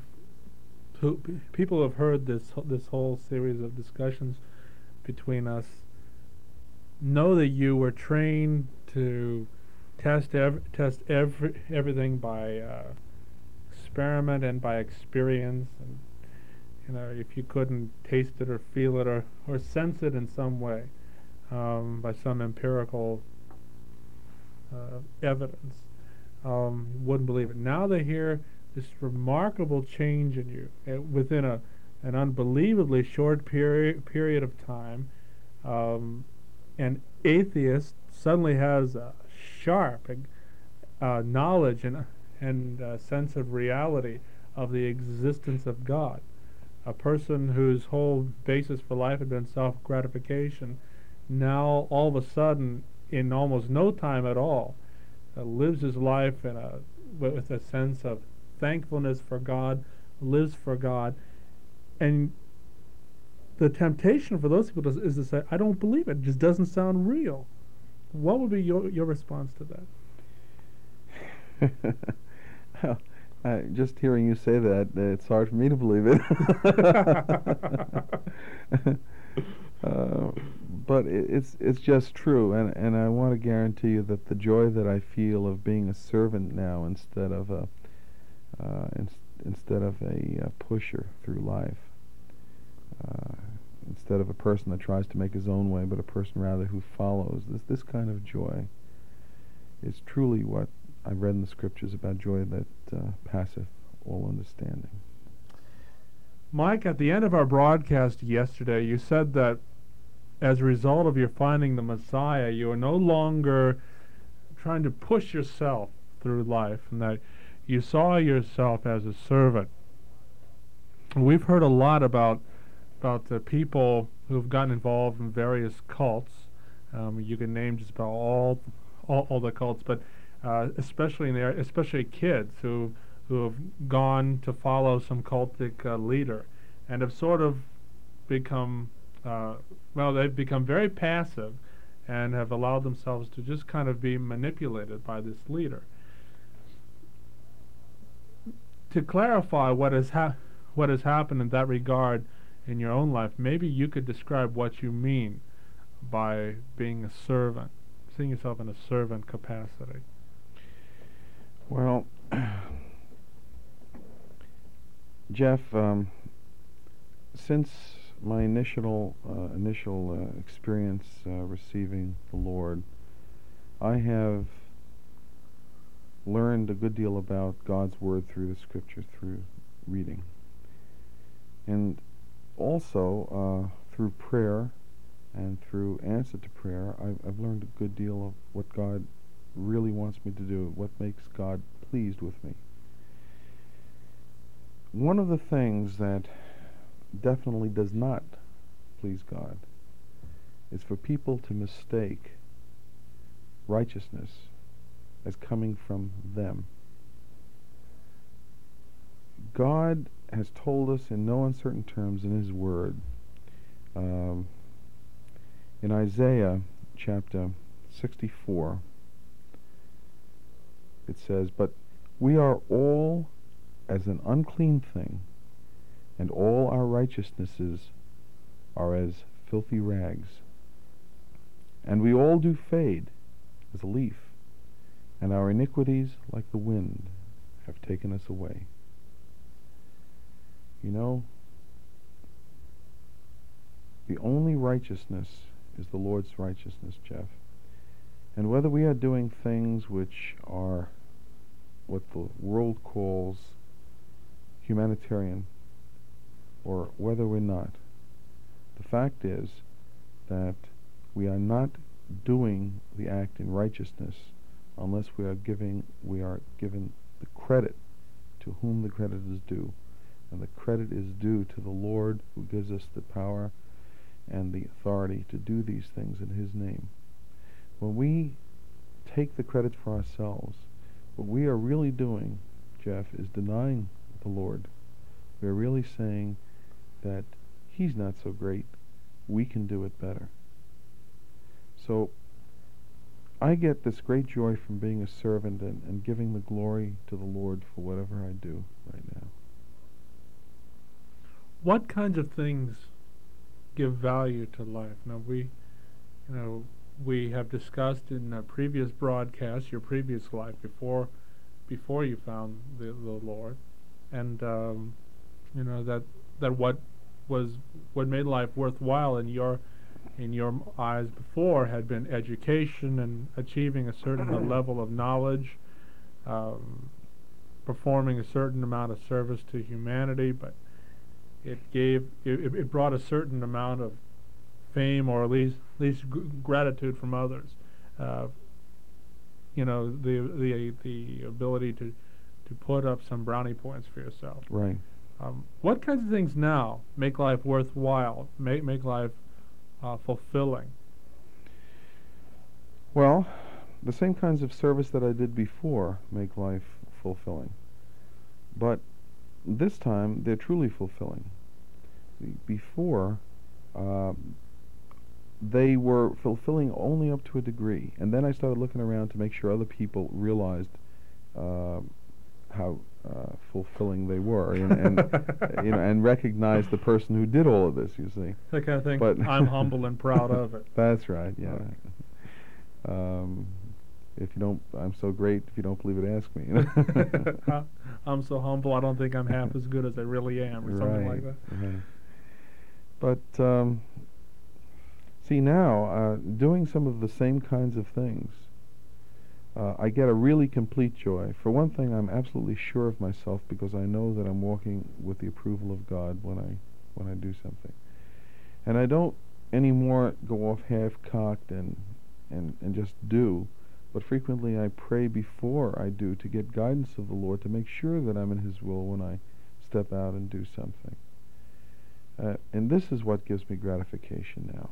heard this whole series of discussions between us, know that you were trained to test everything by experiment and by experience, and if you couldn't taste it or feel it or sense it in some way, by some empirical evidence, wouldn't believe it. Now they hear this remarkable change in you within an unbelievably short period of time. An atheist suddenly has a sharp knowledge and sense of reality of the existence of God. A person whose whole basis for life had been self-gratification now all of a sudden, in almost no time at all, lives his life with a sense of thankfulness for God, lives for God. And the temptation for those people is to say, I don't believe it. It just doesn't sound real. What would be your response to that? Well, just hearing you say that, it's hard for me to believe it. But it's just true, and I want to guarantee you that the joy that I feel of being a servant now instead of a pusher through life, instead of a person that tries to make his own way, but a person rather who follows, this kind of joy is truly what I've read in the scriptures about joy that passeth all understanding. Mike, at the end of our broadcast yesterday, you said that as a result of your finding the Messiah, you are no longer trying to push yourself through life, and that you saw yourself as a servant. We've heard a lot about the people who've gotten involved in various cults. You can name just about all the cults, but especially kids who have gone to follow some cultic leader and have sort of become they've become very passive and have allowed themselves to just kind of be manipulated by this leader. To clarify what has happened in that regard in your own life, maybe you could describe what you mean by being a servant, seeing yourself in a servant capacity. Well, Jeff, since my initial experience receiving the Lord, I have learned a good deal about God's Word through the Scripture, through reading, and also through prayer and through answer to prayer. I've learned a good deal of what God really wants me to do, what makes God pleased with me. One of the things that definitely does not please God is for people to mistake righteousness as coming from them. God has told us in no uncertain terms in His Word, in Isaiah chapter 64, it says, "But we are all as an unclean thing, and all our righteousnesses are as filthy rags. And we all do fade as a leaf, and our iniquities, like the wind, have taken us away." You know, the only righteousness is the Lord's righteousness, Jeff. And whether we are doing things which are what the world calls humanitarian, or whether we're not, the fact is that we are not doing the act in righteousness unless we are given the credit to whom the credit is due. And the credit is due to the Lord, who gives us the power and the authority to do these things in His name. When we take the credit for ourselves, what we are really doing, Jeff, is denying the Lord. We are really saying that He's not so great, we can do it better. So I get this great joy from being a servant and giving the glory to the Lord for whatever I do right now. What kinds of things give value to life? Now we have discussed in a previous broadcast your previous life before you found the Lord, and that what made life worthwhile in your eyes before had been education and achieving a certain level of knowledge, performing a certain amount of service to humanity, but it brought a certain amount of fame, or at least gratitude from others. The ability to put up some brownie points for yourself. Right. What kinds of things now make life worthwhile, make life fulfilling? Well, the same kinds of service that I did before make life fulfilling. But this time, they're truly fulfilling. Before, they were fulfilling only up to a degree. And then I started looking around to make sure other people realized how fulfilling they were, and recognized the person who did all of this, you see. That kind of thing. But I'm humble and proud of it. That's right, yeah. If you don't, I'm so great. If you don't believe it, ask me. I'm so humble, I don't think I'm half as good as I really am, or something like that. Right. But see, now, doing some of the same kinds of things, I get a really complete joy. For one thing, I'm absolutely sure of myself because I know that I'm walking with the approval of God when I do something. And I don't anymore go off half-cocked and just do, but frequently I pray before I do to get guidance of the Lord to make sure that I'm in His will when I step out and do something. And this is what gives me gratification now.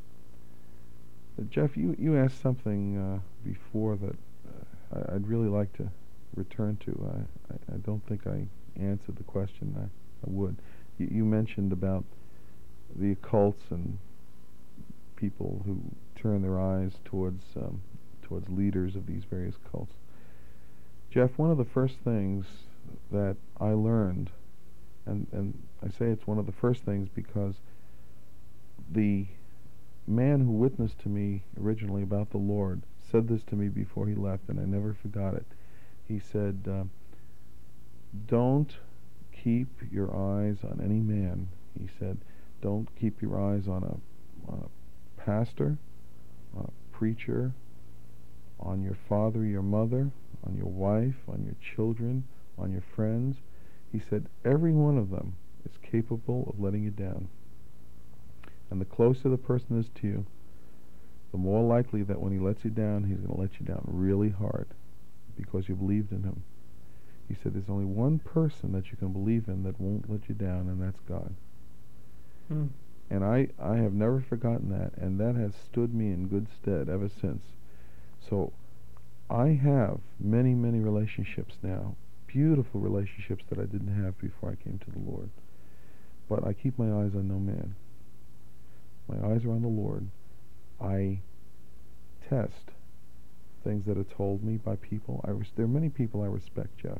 Jeff, you asked something before that I'd really like to return to. I don't think I answered the question. I would. You mentioned about the occults and people who turn their eyes towards leaders of these various cults. Jeff, one of the first things that I learned, and I say it's one of the first things because the man who witnessed to me originally about the Lord said this to me before he left, and I never forgot it. He said, don't keep your eyes on any man. He said, don't keep your eyes on a pastor, on a preacher, on your father, your mother, on your wife, on your children, on your friends. He said, every one of them is capable of letting you down. And the closer the person is to you, the more likely that when he lets you down, he's going to let you down really hard because you believed in him. He said there's only one person that you can believe in that won't let you down, and that's God. And I have never forgotten that, and that has stood me in good stead ever since. So I have many, many relationships now, beautiful relationships that I didn't have before I came to the Lord. But I keep my eyes on no man. My eyes are on the Lord. I test things that are told me by people. There are many people I respect, Jeff.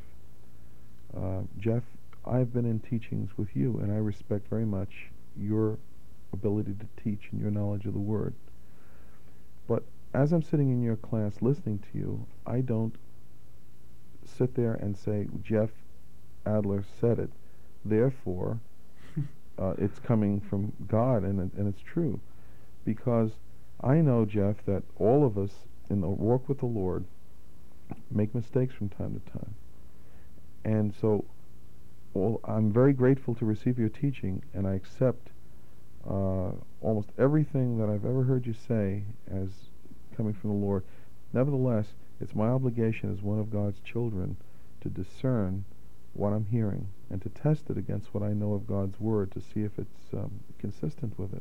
Jeff, I've been in teachings with you, and I respect very much your ability to teach and your knowledge of the Word. But as I'm sitting in your class listening to you, I don't sit there and say, Jeff Adler said it, therefore it's coming from God, and it's true. Because I know, Jeff, that all of us in the walk with the Lord make mistakes from time to time. And so I'm very grateful to receive your teaching, and I accept almost everything that I've ever heard you say as coming from the Lord. Nevertheless, it's my obligation as one of God's children to discern what I'm hearing and to test it against what I know of God's Word to see if it's consistent with it.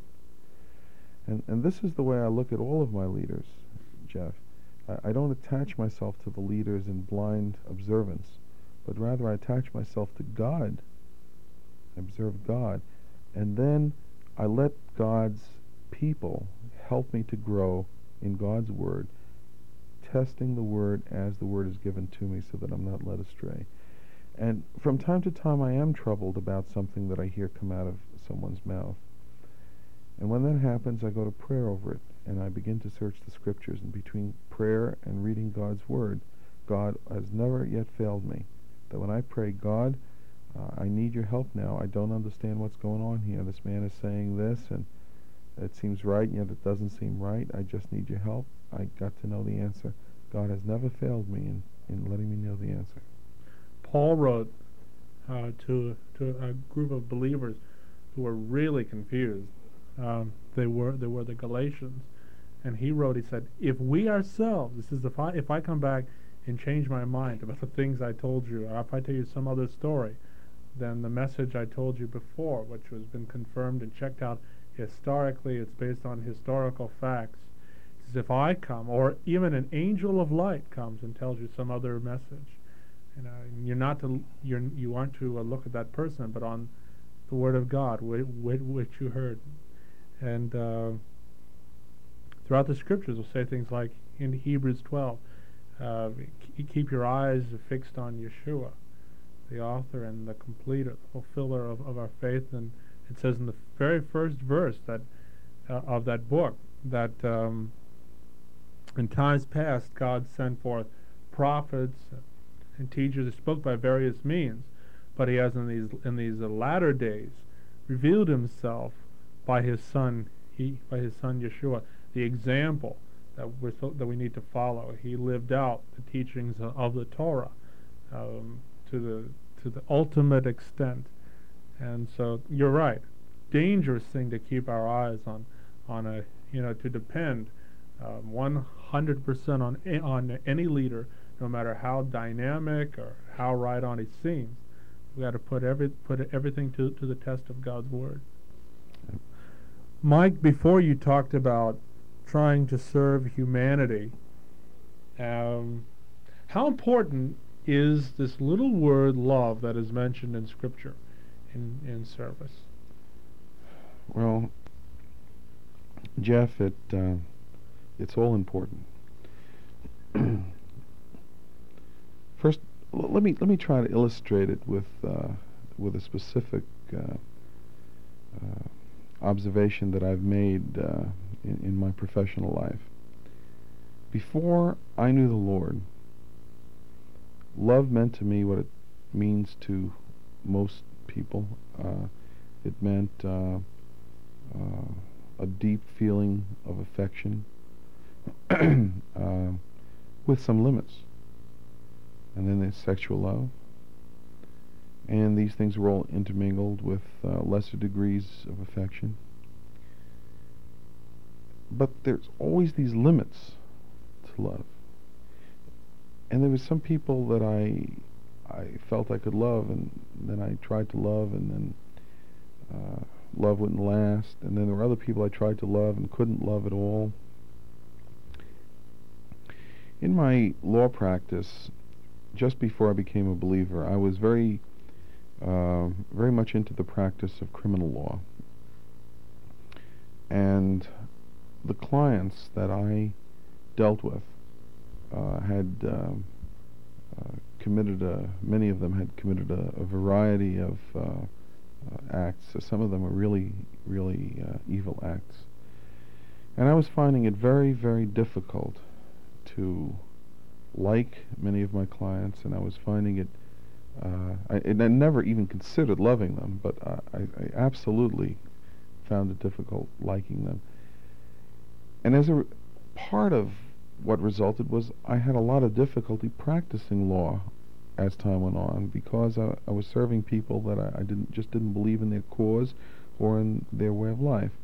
And this is the way I look at all of my leaders, Jeff. I don't attach myself to the leaders in blind observance, but rather I attach myself to God, observe God, and then I let God's people help me to grow in God's Word, testing the Word as the Word is given to me so that I'm not led astray. And from time to time I am troubled about something that I hear come out of someone's mouth. And when that happens, I go to prayer over it, and I begin to search the Scriptures. And between prayer and reading God's Word, God has never yet failed me. That when I pray, God, I need your help now. I don't understand what's going on here. This man is saying this, and it seems right, and yet it doesn't seem right. I just need your help. I got to know the answer. God has never failed me in letting me know the answer. Paul wrote to a group of believers who were really confused. They were the Galatians, and he wrote. He said, "If we ourselves, this is if I come back and change my mind about the things I told you, or if I tell you some other story, then the message I told you before, which has been confirmed and checked out historically, it's based on historical facts. It's as if I come, or even an angel of light comes and tells you some other message. You aren't to look at that person, but on the Word of God, which you heard." And throughout the Scriptures, we'll say things like in Hebrews 12, keep your eyes fixed on Yeshua, the author and the completer, the fulfiller of our faith. And it says in the very first verse that of that book that in times past God sent forth prophets and teachers who spoke by various means, but He has in these latter days revealed Himself by His Son Yeshua, the example that we need to follow. He lived out the teachings of the Torah to the ultimate extent. And so you're right, dangerous thing to keep our eyes on to depend 100% on any leader, no matter how dynamic or how right on he seems. We got to put everything to the test of God's Word. Mike, before you talked about trying to serve humanity, how important is this little word love that is mentioned in Scripture in service? Well, Jeff, it's all important. First, let me try to illustrate it with a specific observation that I've made in my professional life. Before I knew the Lord, love meant to me what it means to most people. It meant a deep feeling of affection with some limits. And then there's sexual love. And these things were all intermingled with lesser degrees of affection. But there's always these limits to love. And there were some people that I felt I could love, and then I tried to love, and then love wouldn't last, and then there were other people I tried to love and couldn't love at all. In my law practice, just before I became a believer, I was very much into the practice of criminal law. And the clients that I dealt with had committed many of them had committed a variety of acts. So some of them were really evil acts. And I was finding it very, very difficult to like many of my clients, and I was finding it, I never even considered loving them, but I absolutely found it difficult liking them. And as a part of what resulted was I had a lot of difficulty practicing law as time went on, because I was serving people that I didn't believe in their cause or in their way of life.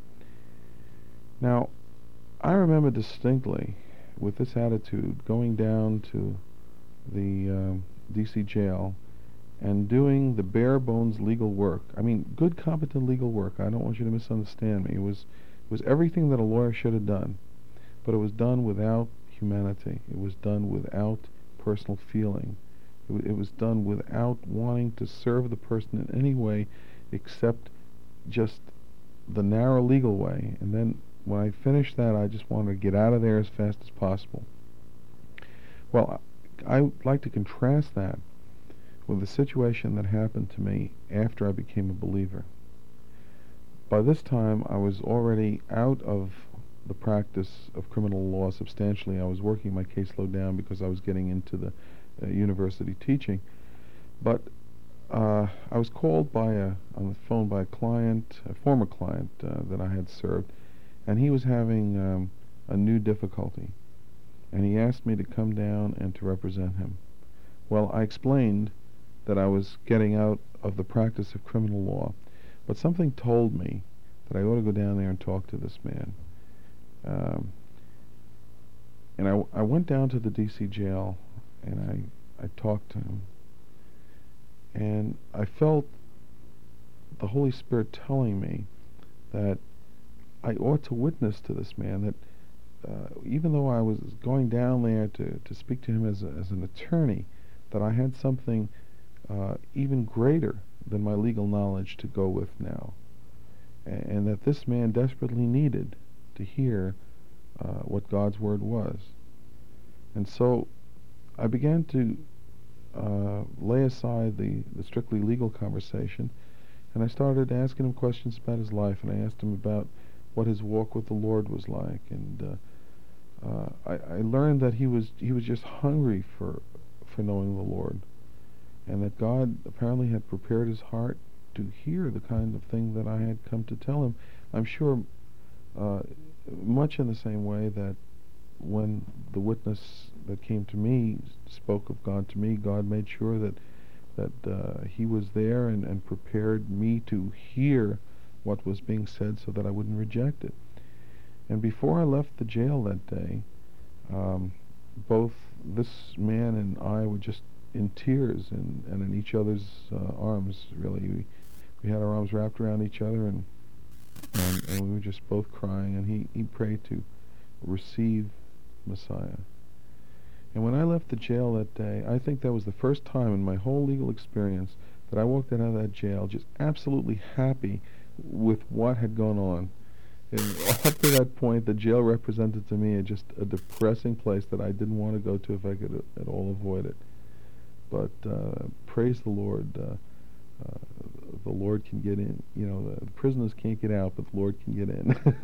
Now, I remember distinctly, with this attitude, going down to the D.C. jail and doing the bare bones legal work. I mean, good, competent legal work. I don't want you to misunderstand me. It was everything that a lawyer should have done, but it was done without humanity. It was done without personal feeling. It was done without wanting to serve the person in any way except just the narrow legal way. And then when I finished that, I just wanted to get out of there as fast as possible. Well, I like to contrast that with the situation that happened to me after I became a believer. By this time, I was already out of the practice of criminal law substantially. I was working my caseload down because I was getting into the university teaching. But I was called on the phone by a client, a former client that I had served, and he was having a new difficulty. And he asked me to come down and to represent him. Well, I explained that I was getting out of the practice of criminal law, but something told me that I ought to go down there and talk to this man. And I went down to the D.C. jail, and I talked to him. And I felt the Holy Spirit telling me that I ought to witness to this man, that even though I was going down there to speak to him as an attorney, that I had something even greater than my legal knowledge to go with now, and that this man desperately needed to hear what God's Word was. And so I began to lay aside the strictly legal conversation, and I started asking him questions about his life, and I asked him about what his walk with the Lord was like, and I learned that he was just hungry for knowing the Lord, and that God apparently had prepared his heart to hear the kind of thing that I had come to tell him. I'm sure much in the same way that when the witness that came to me spoke of God to me, God made sure that he was there and prepared me to hear what was being said so that I wouldn't reject it. And before I left the jail that day, both this man and I were just in tears and in each other's arms, really. We had our arms wrapped around each other, and we were just both crying, and he prayed to receive Messiah. And when I left the jail that day, I think that was the first time in my whole legal experience that I walked out of that jail just absolutely happy with what had gone on. And up to that point, the jail represented to me just a depressing place that I didn't want to go to if I could at all avoid it. But praise the Lord, the Lord can get in. You know, the prisoners can't get out, but the Lord can get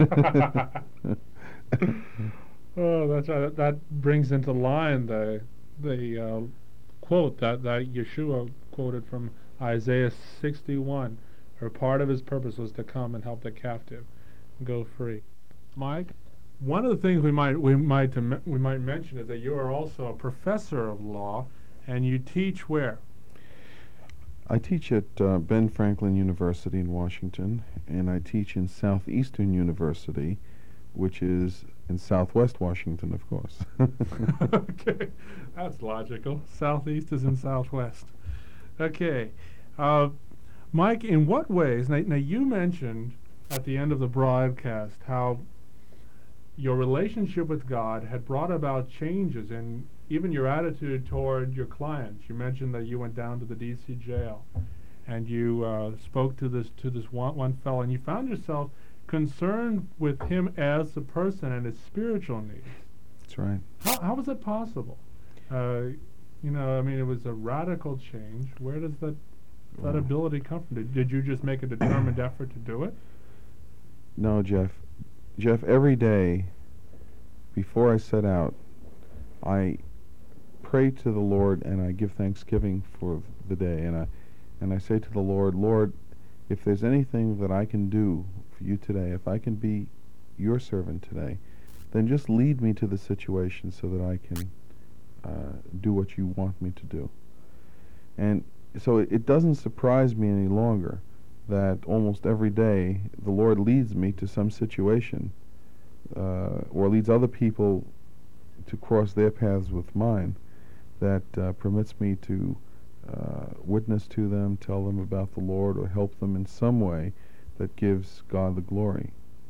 in. Oh, that's right. That brings into line the quote that Yeshua quoted from Isaiah 61. Or part of his purpose was to come and help the captive go free. Mike, one of the things we might mention is that you are also a professor of law, and you teach where? I teach at Ben Franklin University in Washington, and I teach in Southeastern University, which is in Southwest Washington, of course. Okay, that's logical. Southeast is in Southwest. Okay. Mike, in what ways, now you mentioned at the end of the broadcast how your relationship with God had brought about changes in even your attitude toward your clients. You mentioned that you went down to the D.C. jail and you spoke to this one fellow, and you found yourself concerned with him as a person and his spiritual needs. That's right. How was that possible? You know, I mean, it was a radical change. Where does that ability come from? Did you just make a determined effort to do it? No, Jeff. Jeff, every day before I set out, I pray to the Lord and I give thanksgiving for the day, and I say to the Lord, Lord, if there's anything that I can do for you today, if I can be your servant today, then just lead me to the situation so that I can do what you want me to do. And so it doesn't surprise me any longer that almost every day the Lord leads me to some situation or leads other people to cross their paths with mine that permits me to witness to them, tell them about the Lord, or help them in some way that gives God the glory.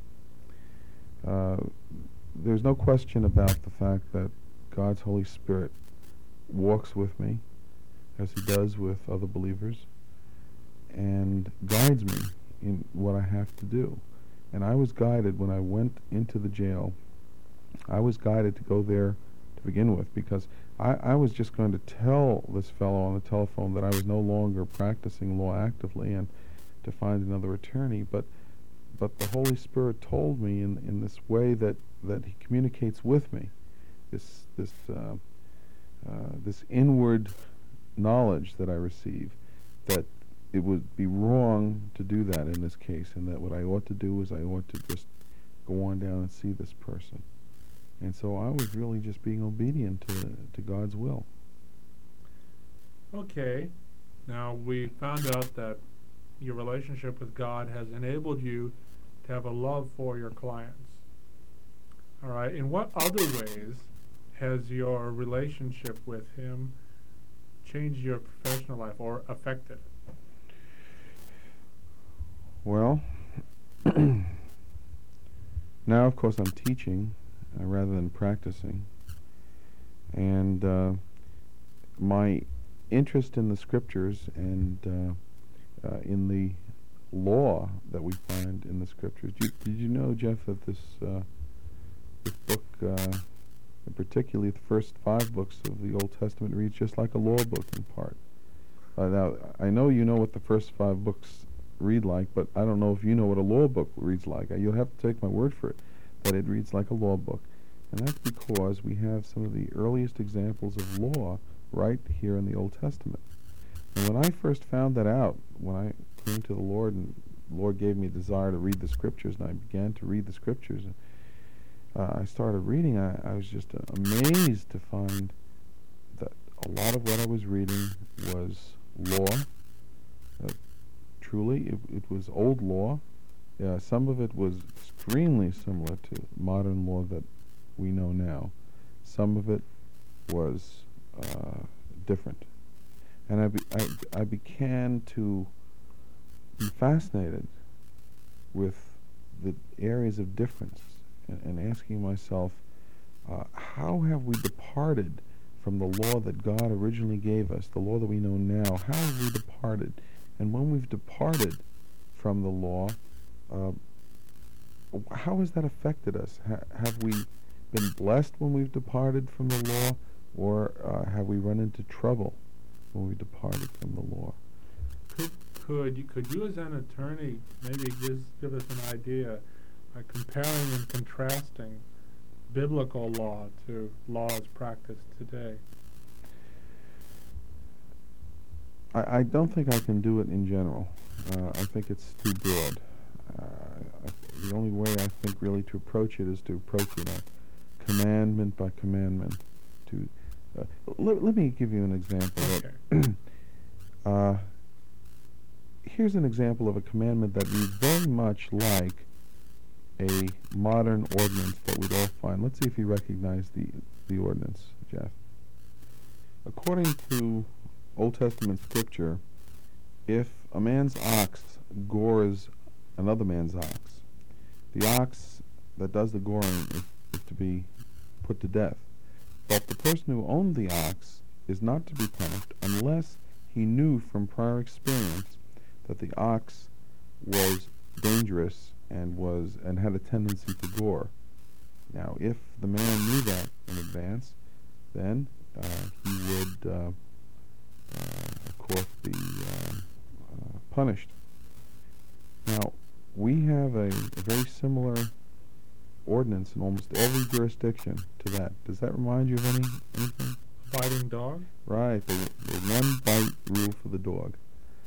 There's no question about the fact that God's Holy Spirit walks with me, as he does with other believers, and guides me in what I have to do. And I was guided when I went into the jail. I was guided to go there to begin with, because I was just going to tell this fellow on the telephone that I was no longer practicing law actively and to find another attorney, but the Holy Spirit told me in this way that he communicates with me, this inward knowledge that I receive, that it would be wrong to do that in this case, and that what I ought to do is I ought to just go on down and see this person. And so I was really just being obedient to God's will. Okay. Now, we found out that your relationship with God has enabled you to have a love for your clients. All right. In what other ways has your relationship with him changed your professional life or affected it? Well, now, of course, I'm teaching rather than practicing. And my interest in the Scriptures and in the law that we find in the Scriptures. Did you know, Jeff, that this book, and particularly the first 5 books of the Old Testament, reads just like a law book in part? Now, I know you know what the first 5 books read like, but I don't know if you know what a law book reads like. You'll have to take my word for it, that it reads like a law book. And that's because we have some of the earliest examples of law right here in the Old Testament. And when I first found that out, when I came to the Lord and the Lord gave me a desire to read the Scriptures, and I began to read the Scriptures, I started reading, I was just amazed to find that a lot of what I was reading was law. Truly, it was old law. Some of it was extremely similar to modern law that we know now. Some of it was different. And I began to be fascinated with the areas of difference and asking myself, how have we departed from the law that God originally gave us, the law that we know now? How have we departed? And when we've departed from the law, how has that affected us? Have we been blessed when we've departed from the law, or have we run into trouble when we departed from the law? Could you as an attorney maybe give us an idea, comparing and contrasting biblical law to laws practiced today? I don't think I can do it in general. I think it's too broad. The only way I think really to approach it is to approach it commandment by commandment. Let me give you an example. Okay. Here's an example of a commandment that reads very much like a modern ordinance that we'd all find. Let's see if you recognize the ordinance, Jeff. According to Old Testament Scripture, if a man's ox gores another man's ox, the ox that does the goring is to be put to death. But the person who owned the ox is not to be punished unless he knew from prior experience that the ox was dangerous and had a tendency to gore. Now, if the man knew that in advance, then he would, of course, be punished. Now, we have a very similar ordinance in almost every jurisdiction to that. Does that remind you of anything? Biting dog? Right, the one bite rule for the dog,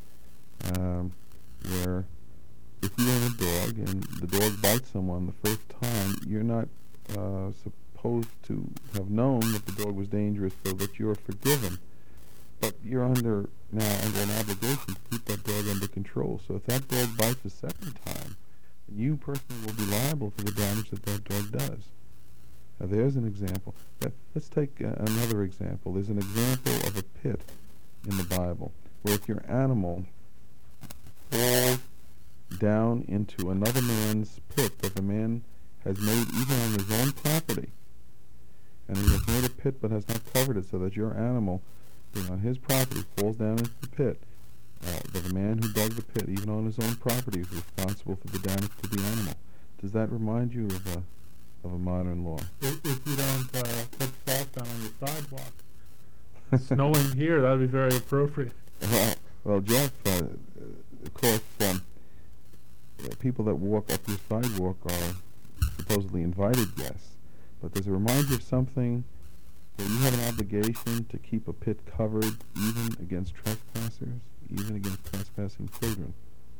where if you own a dog and the dog bites someone the first time, you're not supposed to have known that the dog was dangerous so that you're forgiven. But you're under an obligation to keep that dog under control. So if that dog bites a second time, you personally will be liable for the damage that dog does. Now there's an example. Let's take another example. There's an example of a pit in the Bible where if your animal falls down into another man's pit that the man has made even on his own property, and he has made a pit but has not covered it so that your animal being on his property falls down into the pit, that the man who dug the pit even on his own property is responsible for the damage to the animal. Does that remind you of a modern law? If you don't put salt down on your sidewalk. Snowing here, that would be very appropriate. Well, Jeff, of course, people that walk up your sidewalk are supposedly invited guests. But does it remind you of something where you have an obligation to keep a pit covered even against trespassers, even against trespassing children?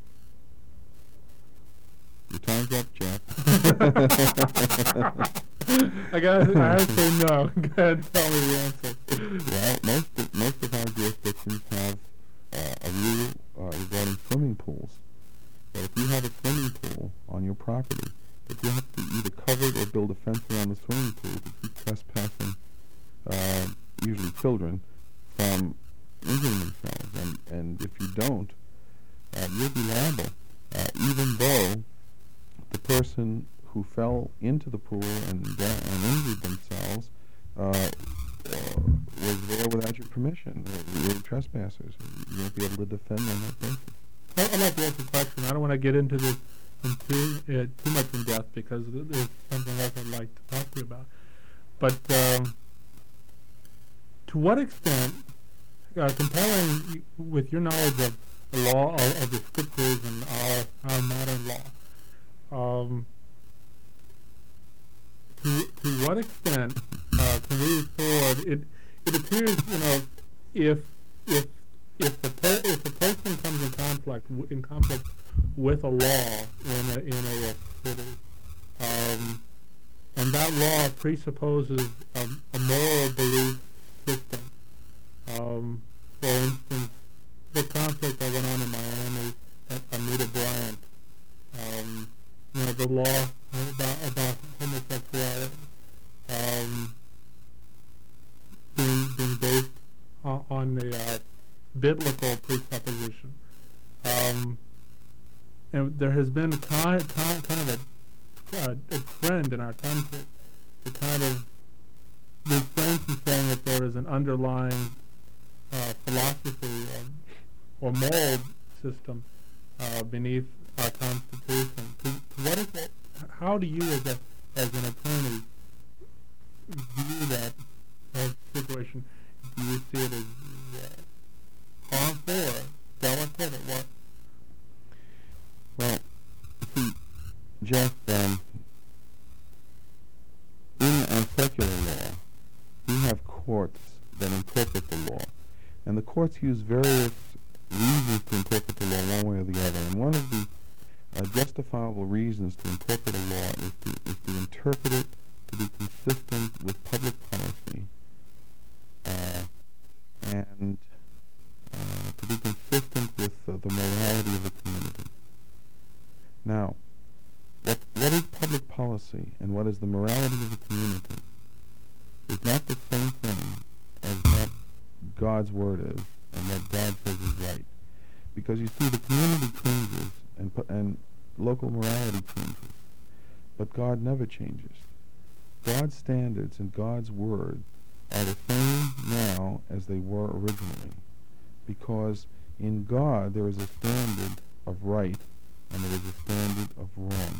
Your time's up, Jeff. I have to say no. Go ahead and tell me the answer. Well, most of our jurisdictions have a rule regarding swimming pools. That if you have a swimming pool on your property, that you have to either cover it or build a fence around the swimming pool to keep trespassing, usually children, from injuring themselves. And if you don't, you'll be liable, even though the person who fell into the pool and injured themselves was there without your permission. They were trespassers. You won't be able to defend on that basis. I'd like to ask a question. I don't want to get into this too much in depth because there's something else I'd like to talk to you about. But to what extent, comparing with your knowledge of the law, of the scriptures and our modern law, to what extent can we afford it? It appears, if the person comes in conflict with a law in a city, and that law presupposes a moral belief system. For instance, the conflict that went on in Miami at Anita Bryant, the law about homosexuality being based on the biblical presupposition. And there has been kind of a trend in our country to kind of refrain from saying that there is an underlying philosophy or moral system beneath our Constitution. To what is it? How do you, as an attorney, view that situation? Do you see it as harmful or delicate or what? Well, see, Jeff, in our secular law, we have courts that interpret the law, and the courts use various reasons to interpret the law one way or the other. And one of the justifiable reasons to interpret a law is to interpret it to be consistent with public policy, and to be consistent with the morality of the community. Now, what is public policy and what is the morality of the community is not the same thing as what God's Word is and what God says is right. Because you see, the community changes and local morality changes, but God never changes. God's standards and God's word are the same now as they were originally, because in God there is a standard of right and there is a standard of wrong.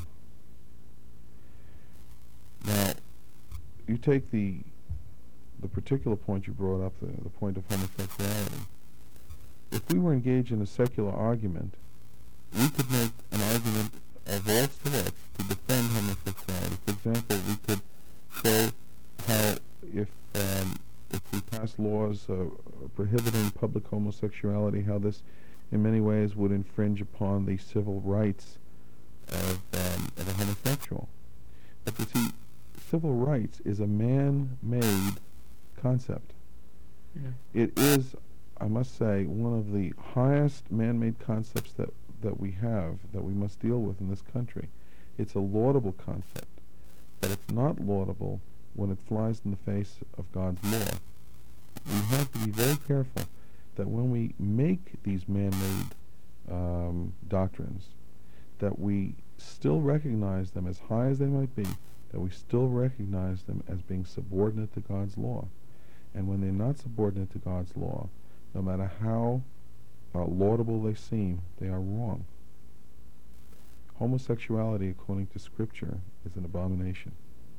Now, you take the particular point you brought up, the point of homosexuality. If we were engaged in a secular argument, we could make an argument of all sorts to defend homosexuality. For example, we could show how if we pass laws prohibiting public homosexuality, how this in many ways would infringe upon the civil rights of a homosexual. But you see, civil rights is a man-made concept. Yeah. It is, I must say, one of the highest man-made concepts that we have, that we must deal with in this country. It's a laudable concept, but it's not laudable when it flies in the face of God's law. We have to be very careful that when we make these man-made doctrines, that we still recognize them, as high as they might be, that we still recognize them as being subordinate to God's law. And when they're not subordinate to God's law, no matter how laudable they seem, they are wrong. Homosexuality, according to Scripture, is an abomination.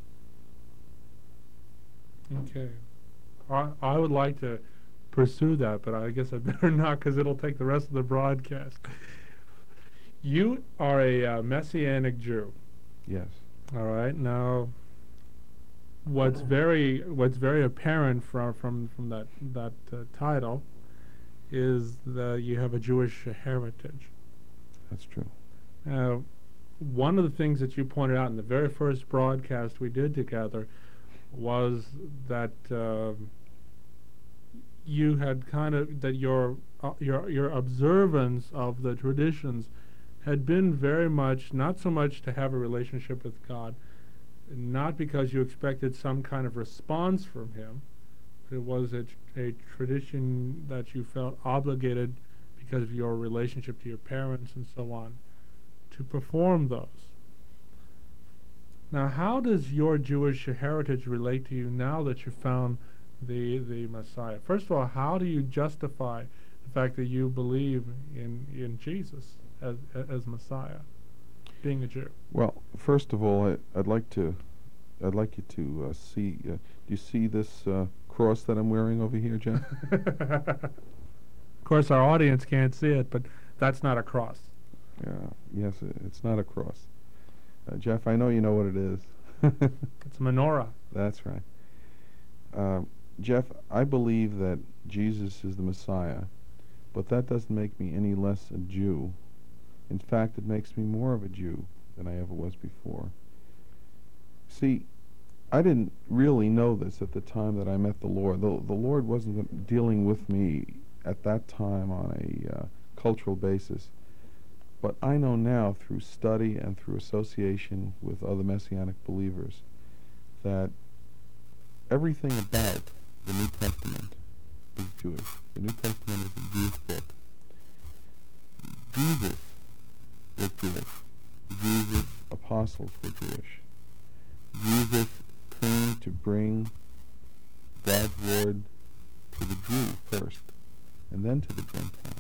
Okay. I would like to pursue that, but I guess I better not, because it'll take the rest of the broadcast. You are a Messianic Jew. Yes. All right. Now, what's very apparent from that title is that you have a Jewish heritage. That's true. Now, one of the things that you pointed out in the very first broadcast we did together was that you had that your observance of the traditions had been very much, not so much to have a relationship with God, not because you expected some kind of response from Him, but it was a tradition that you felt obligated because of your relationship to your parents and so on, to perform those. Now, how does your Jewish heritage relate to you now that you found the Messiah? First of all, how do you justify the fact that you believe in Jesus as Messiah, being a Jew? Well, first of all, I'd like you to see. Do you see this cross that I'm wearing over here, Jeff? Of course, our audience can't see it, but that's not a cross. Yeah. Yes, it's not a cross. Jeff, I know you know what it is. It's a menorah. That's right. Jeff, I believe that Jesus is the Messiah, but that doesn't make me any less a Jew. In fact, it makes me more of a Jew than I ever was before. See, I didn't really know this at the time that I met the Lord. The Lord wasn't dealing with me at that time on a cultural basis. But I know now through study and through association with other Messianic believers that everything about the New Testament is Jewish. The New Testament is a Jewish book. Jesus was Jewish. Jesus' apostles were Jewish. Jesus came to bring God's word to the Jew first, and then to the Gentile.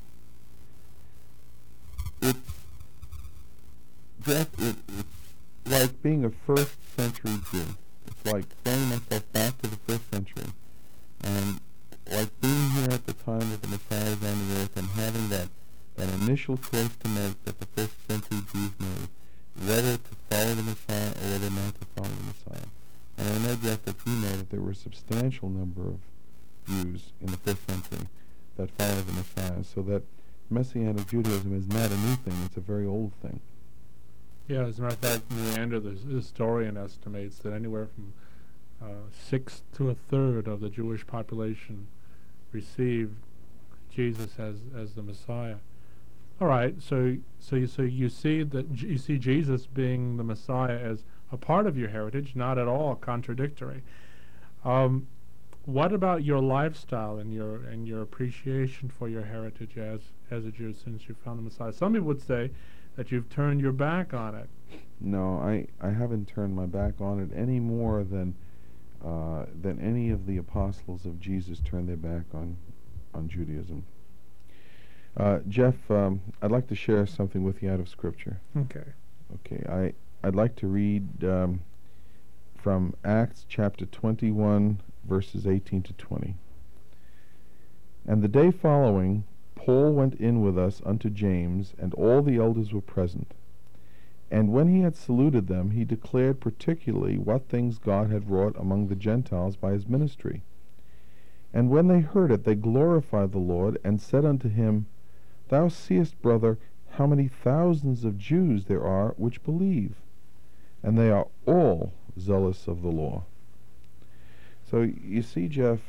It's like being a first century Jew. It's like throwing myself back to the first century, and like being here at the time of the Messiah on the earth and having that initial choice to make that the first century Jews made, whether to follow the Messiah or whether not to follow the Messiah. And I know, Jeff, that you know that there were a substantial number of Jews in the first century that followed the Messiah, so that Messianic Judaism is not a new thing, it's a very old thing. Yeah, as a matter of fact, Neander, the historian, estimates that anywhere from 1/6 to 1/3 of the Jewish population received Jesus as the Messiah. All right, so you see Jesus being the Messiah as a part of your heritage, not at all contradictory. what about your lifestyle and your appreciation for your heritage as a Jew since you found the Messiah? Some people would say that you've turned your back on it. No, I haven't turned my back on it any more than any of the apostles of Jesus turned their back on Judaism. Jeff, I'd like to share something with you out of Scripture. Okay. Okay, I'd like to read from Acts chapter 21, verses 18 to 20. And the day following, Paul went in with us unto James, and all the elders were present. And when he had saluted them, he declared particularly what things God had wrought among the Gentiles by his ministry. And when they heard it, they glorified the Lord, and said unto him, Thou seest, brother, how many thousands of Jews there are which believe, and they are all zealous of the law. So you see, Jeff,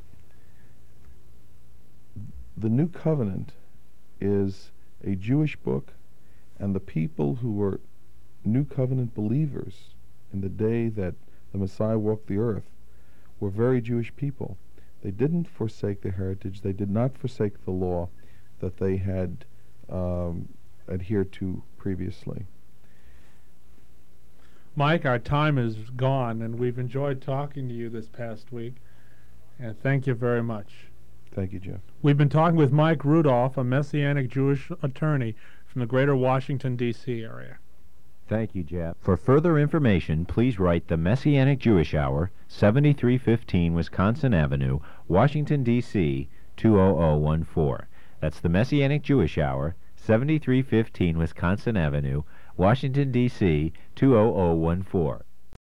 the New Covenant is a Jewish book, and the people who were New Covenant believers in the day that the Messiah walked the earth were very Jewish people. They didn't forsake their heritage. They did not forsake the law that they had adhered to previously. Mike, our time is gone, and we've enjoyed talking to you this past week, and thank you very much. Thank you, Jeff. We've been talking with Mike Rudolph, a Messianic Jewish attorney from the greater Washington, D.C. area. Thank you, Jeff. For further information, please write the Messianic Jewish Hour, 7315 Wisconsin Avenue, Washington, D.C., 20014. That's the Messianic Jewish Hour, 7315 Wisconsin Avenue, Washington, D.C., 20014.